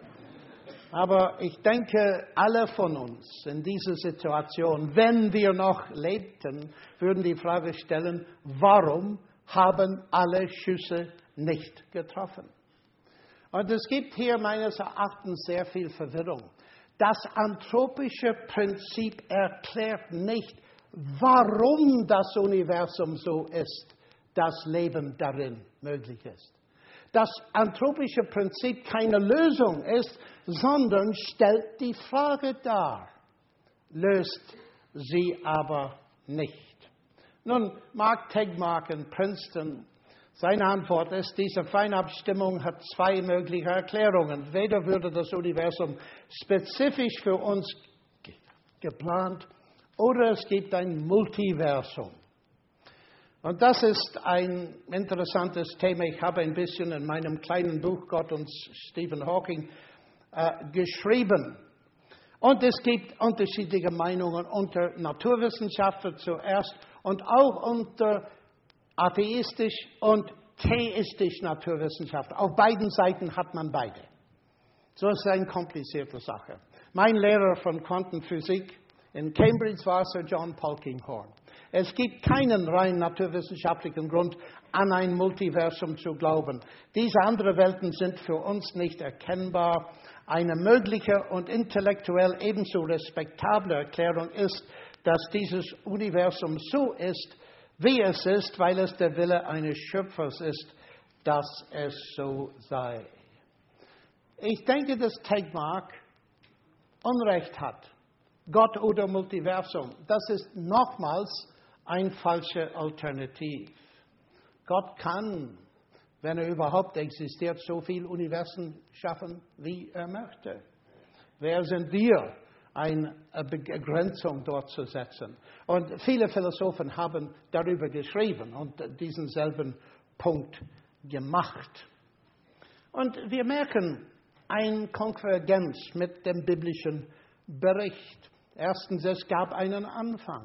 Aber ich denke, alle von uns in dieser Situation, wenn wir noch lebten, würden die Frage stellen, warum haben alle Schüsse nicht getroffen? Und es gibt hier meines Erachtens sehr viel Verwirrung. Das anthropische Prinzip erklärt nicht, warum das Universum so ist, dass Leben darin möglich ist. Das anthropische Prinzip keine Lösung ist, sondern stellt die Frage dar, löst sie aber nicht. Nun, Mark Tegmark in Princeton, seine Antwort ist, diese Feinabstimmung hat zwei mögliche Erklärungen. Entweder würde das Universum spezifisch für uns geplant oder es gibt ein Multiversum. Und das ist ein interessantes Thema. Ich habe ein bisschen in meinem kleinen Buch Gott und Stephen Hawking geschrieben. Und es gibt unterschiedliche Meinungen unter Naturwissenschaftlern zuerst und auch unter atheistisch und theistisch Naturwissenschaft. Auf beiden Seiten hat man beide. So ist es eine komplizierte Sache. Mein Lehrer von Quantenphysik in Cambridge war Sir John Polkinghorne. Es gibt keinen rein naturwissenschaftlichen Grund, an ein Multiversum zu glauben. Diese anderen Welten sind für uns nicht erkennbar. Eine mögliche und intellektuell ebenso respektable Erklärung ist, dass dieses Universum so ist, wie es ist, weil es der Wille eines Schöpfers ist, dass es so sei. Ich denke, dass Tegmark Unrecht hat. Gott oder Multiversum. Das ist nochmals eine falsche Alternative. Gott kann, wenn er überhaupt existiert, so viele Universen schaffen, wie er möchte. Wer sind wir, eine Begrenzung dort zu setzen? Und viele Philosophen haben darüber geschrieben und diesen selben Punkt gemacht. Und wir merken eine Konvergenz mit dem biblischen Bericht. Erstens, es gab einen Anfang.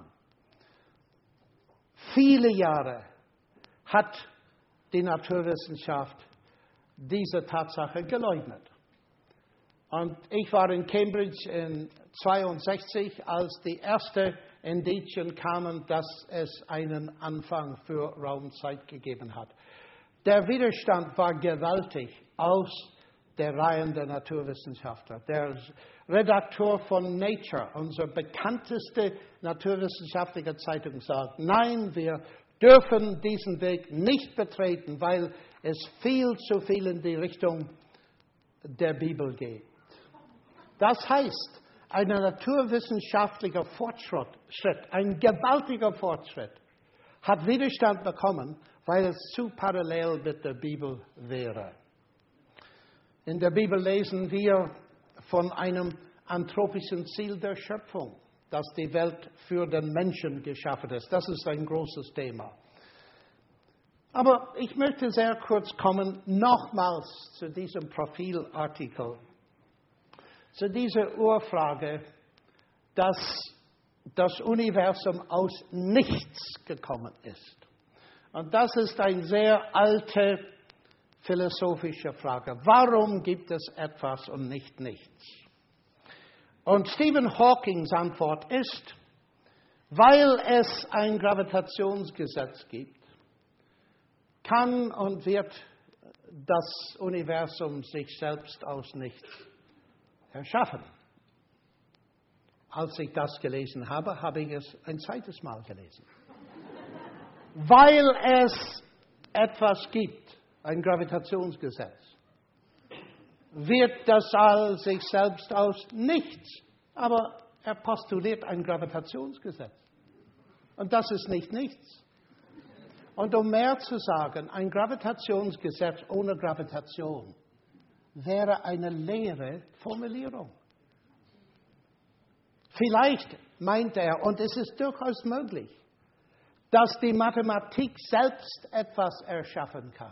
Viele Jahre hat die Naturwissenschaft diese Tatsache geleugnet. Und ich war in Cambridge in 1962, als die ersten Indizien kamen, dass es einen Anfang für Raumzeit gegeben hat. Der Widerstand war gewaltig aus der Reihen der Naturwissenschaftler. Der Redakteur von Nature, unsere bekannteste naturwissenschaftliche Zeitung, sagt, nein, wir dürfen diesen Weg nicht betreten, weil es viel zu viel in die Richtung der Bibel geht. Das heißt, ein naturwissenschaftlicher Fortschritt, ein gewaltiger Fortschritt, hat Widerstand bekommen, weil es zu parallel mit der Bibel wäre. In der Bibel lesen wir von einem anthropischen Ziel der Schöpfung, dass die Welt für den Menschen geschaffen ist. Das ist ein großes Thema. Aber ich möchte sehr kurz kommen, nochmals zu diesem Profilartikel, zu dieser Urfrage, dass das Universum aus nichts gekommen ist. Und das ist eine sehr alte philosophische Frage. Warum gibt es etwas und nicht nichts? Und Stephen Hawkings Antwort ist, weil es ein Gravitationsgesetz gibt, kann und wird das Universum sich selbst aus nichts erschaffen. Als ich das gelesen habe, habe ich es ein zweites Mal gelesen. Weil es etwas gibt, ein Gravitationsgesetz, wird das All sich selbst aus nichts. Aber er postuliert ein Gravitationsgesetz. Und das ist nicht nichts. Und um mehr zu sagen, ein Gravitationsgesetz ohne Gravitation wäre eine leere Formulierung. Vielleicht meint er, und es ist durchaus möglich, dass die Mathematik selbst etwas erschaffen kann.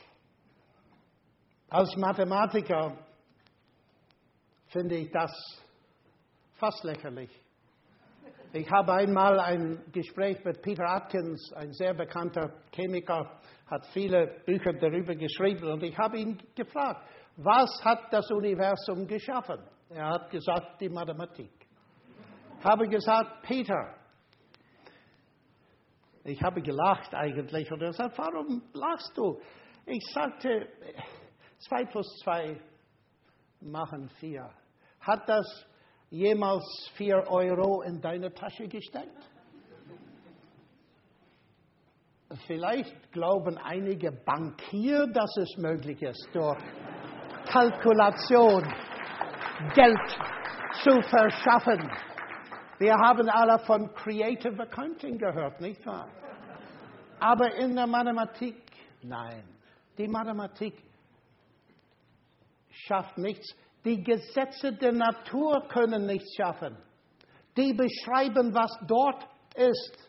Als Mathematiker finde ich das fast lächerlich. Ich habe einmal ein Gespräch mit Peter Atkins, ein sehr bekannter Chemiker, hat viele Bücher darüber geschrieben, und ich habe ihn gefragt, was hat das Universum geschaffen? Er hat gesagt, die Mathematik. Ich habe gesagt, Peter, ich habe gelacht eigentlich, und er sagt, warum lachst du? Ich sagte, 2 + 2 machen 4. Hat das jemals 4 Euro in deine Tasche gesteckt? Vielleicht glauben einige Bankier, dass es möglich ist, durch Kalkulation Geld zu verschaffen. Wir haben alle von Creative Accounting gehört, nicht wahr? Aber in der Mathematik, nein. Die Mathematik schafft nichts. Die Gesetze der Natur können nichts schaffen. Die beschreiben, was dort ist.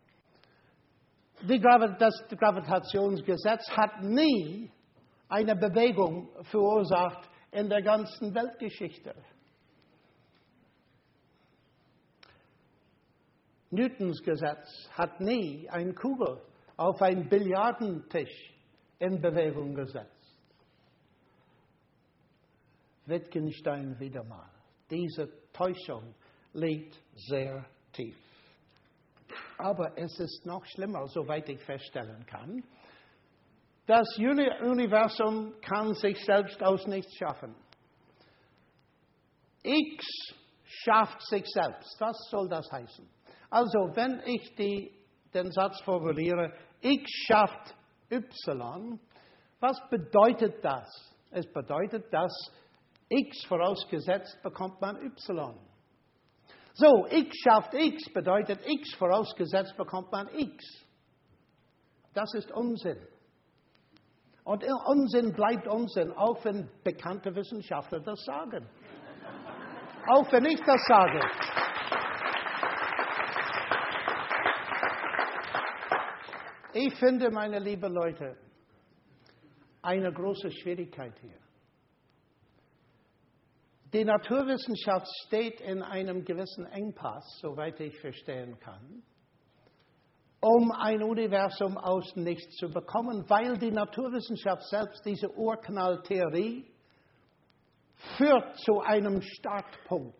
Das Gravitationsgesetz hat nie eine Bewegung verursacht in der ganzen Weltgeschichte. Newtons Gesetz hat nie eine Kugel auf einen Billardentisch in Bewegung gesetzt. Wittgenstein wieder mal. Diese Täuschung liegt sehr tief. Aber es ist noch schlimmer, soweit ich feststellen kann. Das Universum kann sich selbst aus nichts schaffen. X schafft sich selbst. Was soll das heißen? Also, wenn ich den Satz formuliere, X schafft Y, was bedeutet das? Es bedeutet, dass X vorausgesetzt bekommt man Y. So, X schafft X bedeutet X, vorausgesetzt bekommt man X. Das ist Unsinn. Und Unsinn bleibt Unsinn, auch wenn bekannte Wissenschaftler das sagen. Auch wenn ich das sage. Ich finde, meine lieben Leute, eine große Schwierigkeit hier. Die Naturwissenschaft steht in einem gewissen Engpass, soweit ich verstehen kann, um ein Universum aus nichts zu bekommen, weil die Naturwissenschaft selbst, diese Urknalltheorie, führt zu einem Startpunkt.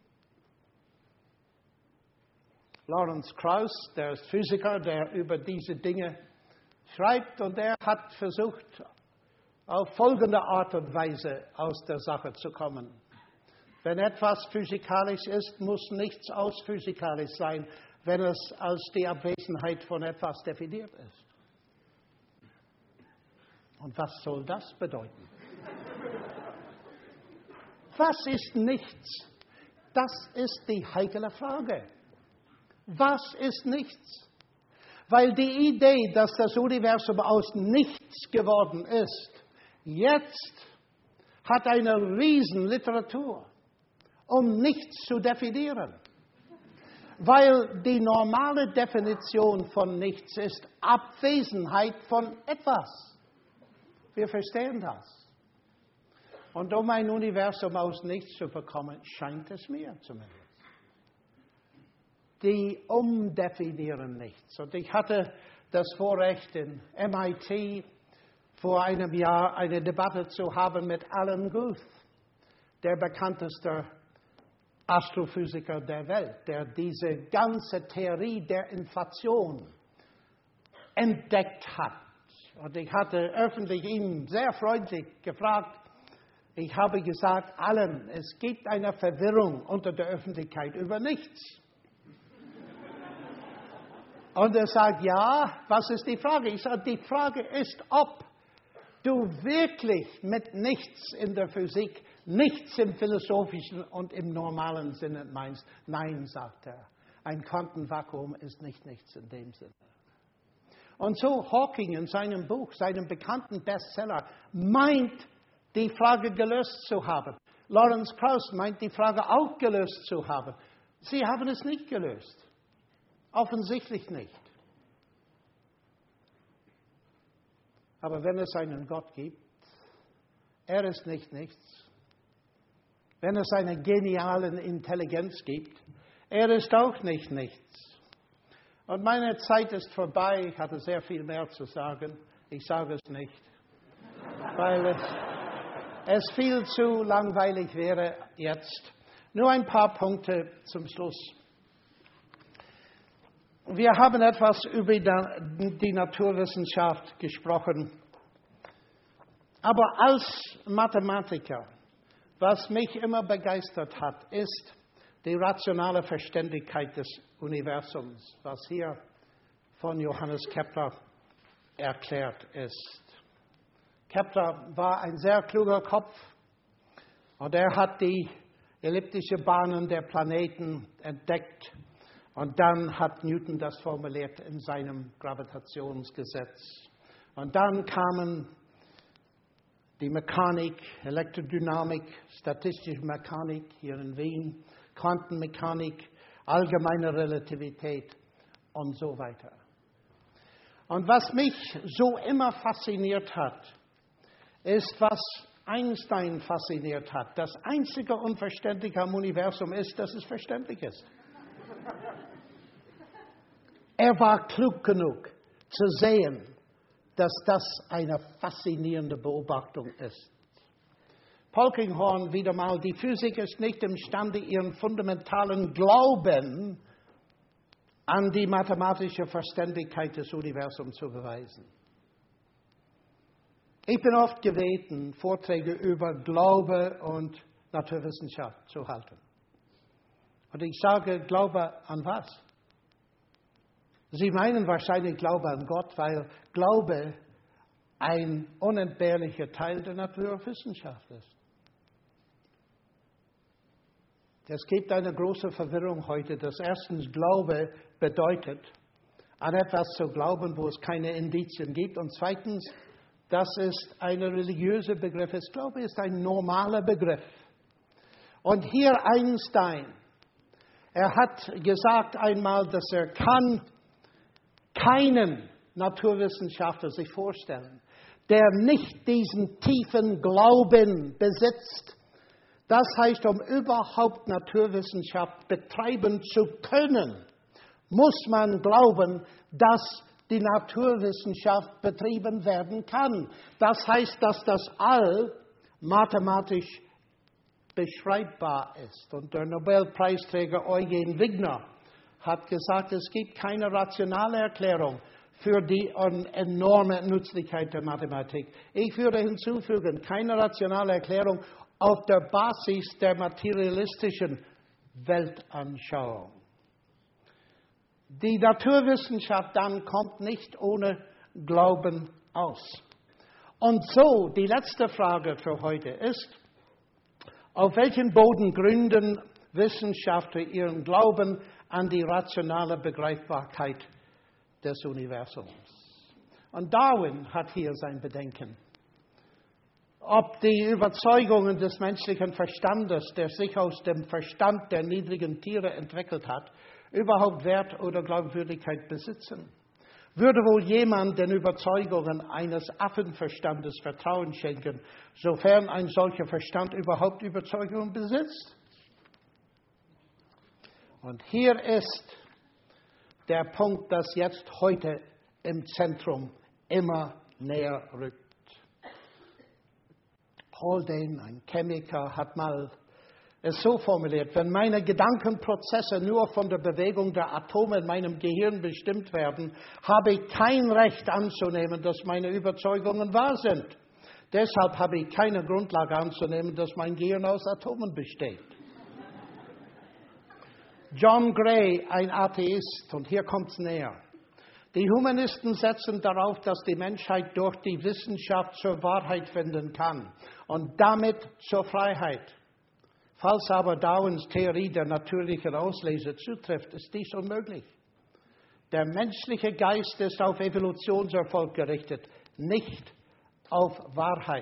Lawrence Krauss, der ist Physiker, der über diese Dinge schreibt, und er hat versucht, auf folgende Art und Weise aus der Sache zu kommen. Wenn etwas physikalisch ist, muss nichts ausphysikalisch sein, wenn es als die Abwesenheit von etwas definiert ist. Und was soll das bedeuten? Was ist nichts? Das ist die heikle Frage. Was ist nichts? Weil die Idee, dass das Universum aus nichts geworden ist, jetzt hat eine Riesenliteratur, um nichts zu definieren. Weil die normale Definition von nichts ist Abwesenheit von etwas. Wir verstehen das. Und um ein Universum aus nichts zu bekommen, scheint es mir zumindest. Die umdefinieren nichts. Und ich hatte das Vorrecht, in MIT vor einem Jahr eine Debatte zu haben mit Alan Guth, der bekannteste Astrophysiker der Welt, der diese ganze Theorie der Inflation entdeckt hat. Und ich hatte öffentlich ihn sehr freundlich gefragt. Ich habe gesagt, Alan, es gibt eine Verwirrung unter der Öffentlichkeit über nichts. Und er sagt, ja, was ist die Frage? Ich sage, die Frage ist, ob du wirklich mit nichts in der Physik, nichts im philosophischen und im normalen Sinne meinst. Nein, sagt er, ein Quantenvakuum ist nicht nichts in dem Sinne. Und so Hawking in seinem Buch, seinem bekannten Bestseller, meint, die Frage gelöst zu haben. Lawrence Krauss meint, die Frage auch gelöst zu haben. Sie haben es nicht gelöst. Offensichtlich nicht. Aber wenn es einen Gott gibt, er ist nicht nichts. Wenn es eine geniale Intelligenz gibt, er ist auch nicht nichts. Und meine Zeit ist vorbei. Ich hatte sehr viel mehr zu sagen. Ich sage es nicht, weil es viel zu langweilig wäre jetzt. Nur ein paar Punkte zum Schluss. Wir haben etwas über die Naturwissenschaft gesprochen. Aber als Mathematiker, was mich immer begeistert hat, ist die rationale Verständigkeit des Universums, was hier von Johannes Kepler erklärt ist. Kepler war ein sehr kluger Kopf und er hat die elliptischen Bahnen der Planeten entdeckt. Und dann hat Newton das formuliert in seinem Gravitationsgesetz. Und dann kamen die Mechanik, Elektrodynamik, statistische Mechanik hier in Wien, Quantenmechanik, allgemeine Relativität und so weiter. Und was mich so immer fasziniert hat, ist, was Einstein fasziniert hat. Das einzige Unverständliche am Universum ist, dass es verständlich ist. Er war klug genug zu sehen, dass das eine faszinierende Beobachtung ist. Polkinghorne wieder mal, die Physik ist nicht imstande, ihren fundamentalen Glauben an die mathematische Verständigkeit des Universums zu beweisen. Ich bin oft gebeten, Vorträge über Glaube und Naturwissenschaft zu halten. Und ich sage, Glaube an was? Sie meinen wahrscheinlich Glaube an Gott, weil Glaube ein unentbehrlicher Teil der Naturwissenschaft ist. Es gibt eine große Verwirrung heute, dass erstens Glaube bedeutet, an etwas zu glauben, wo es keine Indizien gibt. Und zweitens, das ist ein religiöser Begriff. Ich glaube, es ist ein normaler Begriff. Und hier Einstein, er hat gesagt einmal, dass er keinen Naturwissenschaftler sich vorstellen, der nicht diesen tiefen Glauben besitzt. Das heißt, um überhaupt Naturwissenschaft betreiben zu können, muss man glauben, dass die Naturwissenschaft betrieben werden kann. Das heißt, dass das All mathematisch beschreibbar ist. Und der Nobelpreisträger Eugen Wigner hat gesagt, es gibt keine rationale Erklärung für die enorme Nützlichkeit der Mathematik. Ich würde hinzufügen, keine rationale Erklärung auf der Basis der materialistischen Weltanschauung. Die Naturwissenschaft dann kommt nicht ohne Glauben aus. Und so, die letzte Frage für heute ist, auf welchen Boden gründen Wissenschaftler ihren Glauben an die rationale Begreifbarkeit des Universums? Und Darwin hat hier sein Bedenken. Ob die Überzeugungen des menschlichen Verstandes, der sich aus dem Verstand der niedrigen Tiere entwickelt hat, überhaupt Wert oder Glaubwürdigkeit besitzen? Würde wohl jemand den Überzeugungen eines Affenverstandes Vertrauen schenken, sofern ein solcher Verstand überhaupt Überzeugungen besitzt? Und hier ist der Punkt, das jetzt heute im Zentrum immer näher rückt. Haldane, ein Chemiker, hat mal es so formuliert: Wenn meine Gedankenprozesse nur von der Bewegung der Atome in meinem Gehirn bestimmt werden, habe ich kein Recht anzunehmen, dass meine Überzeugungen wahr sind. Deshalb habe ich keine Grundlage anzunehmen, dass mein Gehirn aus Atomen besteht. John Gray, ein Atheist, und hier kommt es näher. Die Humanisten setzen darauf, dass die Menschheit durch die Wissenschaft zur Wahrheit finden kann und damit zur Freiheit. Falls aber Darwins Theorie der natürlichen Auslese zutrifft, ist dies unmöglich. Der menschliche Geist ist auf Evolutionserfolg gerichtet, nicht auf Wahrheit.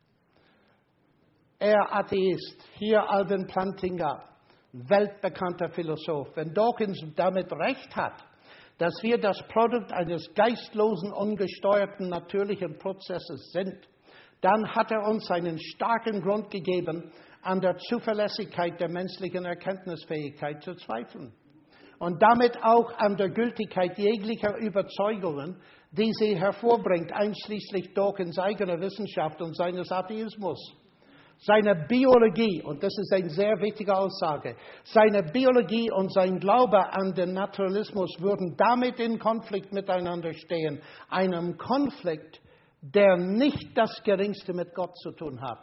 Er Atheist, hier Alvin Plantinga, weltbekannter Philosoph. Wenn Dawkins damit recht hat, dass wir das Produkt eines geistlosen, ungesteuerten, natürlichen Prozesses sind, dann hat er uns einen starken Grund gegeben, an der Zuverlässigkeit der menschlichen Erkenntnisfähigkeit zu zweifeln. Und damit auch an der Gültigkeit jeglicher Überzeugungen, die sie hervorbringt, einschließlich Dawkins eigener Wissenschaft und seines Atheismus. Seine Biologie, und das ist eine sehr wichtige Aussage, seine Biologie und sein Glaube an den Naturalismus würden damit in Konflikt miteinander stehen. Einem Konflikt, der nicht das Geringste mit Gott zu tun hat.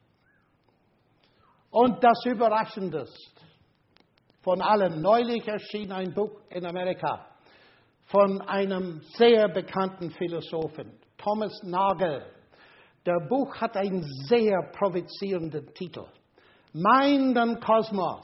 Und das Überraschende ist, von allen, neulich erschien ein Buch in Amerika von einem sehr bekannten Philosophen, Thomas Nagel. Der Buch hat einen sehr provozierenden Titel. Meinen Kosmos.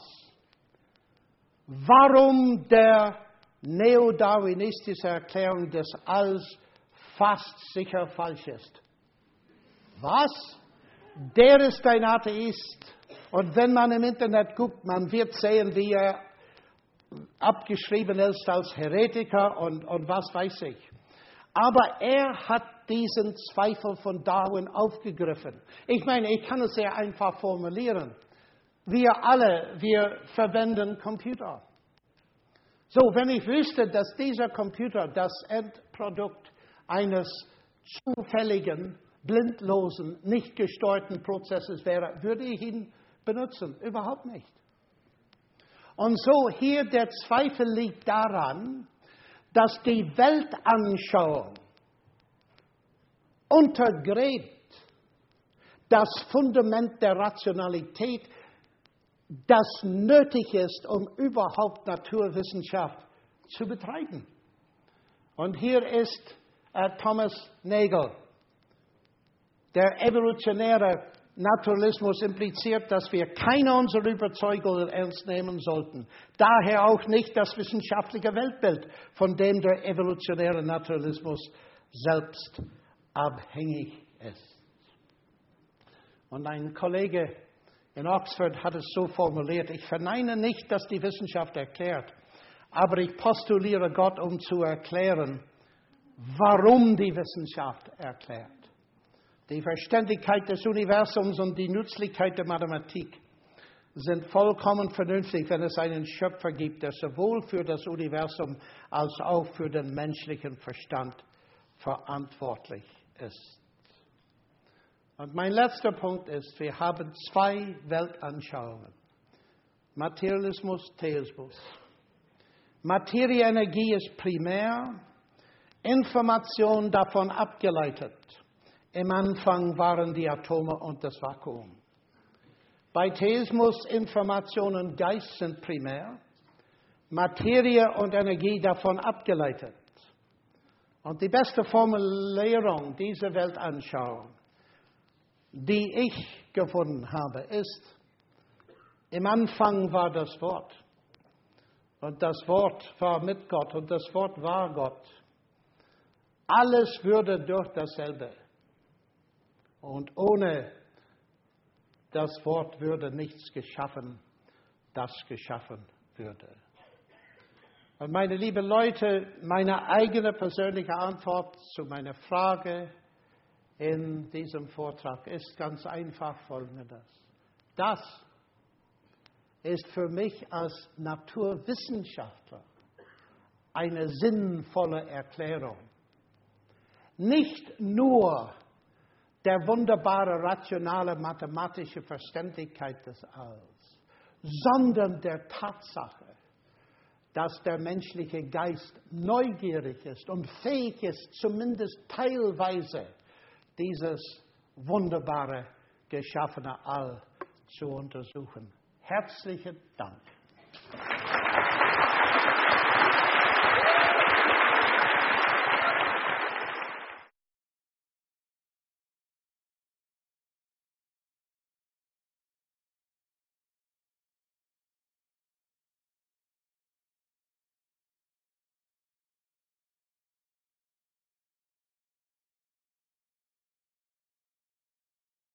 Warum der neodarwinistische Erklärung des Alls fast sicher falsch ist. Was? Der ist ein Atheist. Und wenn man im Internet guckt, man wird sehen, wie er abgeschrieben ist als Heretiker und was weiß ich. Aber er hat diesen Zweifel von Darwin aufgegriffen. Ich meine, ich kann es sehr einfach formulieren. Wir verwenden Computer. So, wenn ich wüsste, dass dieser Computer das Endprodukt eines zufälligen, blindlosen, nicht gesteuerten Prozesses wäre, würde ich ihn benutzen. Überhaupt nicht. Und so hier der Zweifel liegt daran, dass die Weltanschauung untergräbt das Fundament der Rationalität, das nötig ist, um überhaupt Naturwissenschaft zu betreiben. Und hier ist Thomas Nagel, der evolutionäre Naturalismus impliziert, dass wir keine unserer Überzeugungen ernst nehmen sollten. Daher auch nicht das wissenschaftliche Weltbild, von dem der evolutionäre Naturalismus selbst abhängig ist. Und ein Kollege in Oxford hat es so formuliert: Ich verneine nicht, dass die Wissenschaft erklärt, aber ich postuliere Gott, um zu erklären, warum die Wissenschaft erklärt. Die Verständigkeit des Universums und die Nützlichkeit der Mathematik sind vollkommen vernünftig, wenn es einen Schöpfer gibt, der sowohl für das Universum als auch für den menschlichen Verstand verantwortlich ist. Und mein letzter Punkt ist, wir haben zwei Weltanschauungen: Materialismus, Theismus. Materie, Energie ist primär, Information davon abgeleitet. Im Anfang waren die Atome und das Vakuum. Bei Theismus, Information und Geist sind primär, Materie und Energie davon abgeleitet. Und die beste Formulierung dieser Weltanschauung, die ich gefunden habe, ist: Im Anfang war das Wort. Und das Wort war mit Gott und das Wort war Gott. Alles würde durch dasselbe. Und ohne das Wort würde nichts geschaffen, das geschaffen würde. Und meine lieben Leute, meine eigene persönliche Antwort zu meiner Frage in diesem Vortrag ist ganz einfach folgendes: Das ist für mich als Naturwissenschaftler eine sinnvolle Erklärung. Nicht nur der wunderbare, rationale, mathematische Verständigkeit des Alls, sondern der Tatsache, dass der menschliche Geist neugierig ist und fähig ist, zumindest teilweise dieses wunderbare, geschaffene All zu untersuchen. Herzlichen Dank.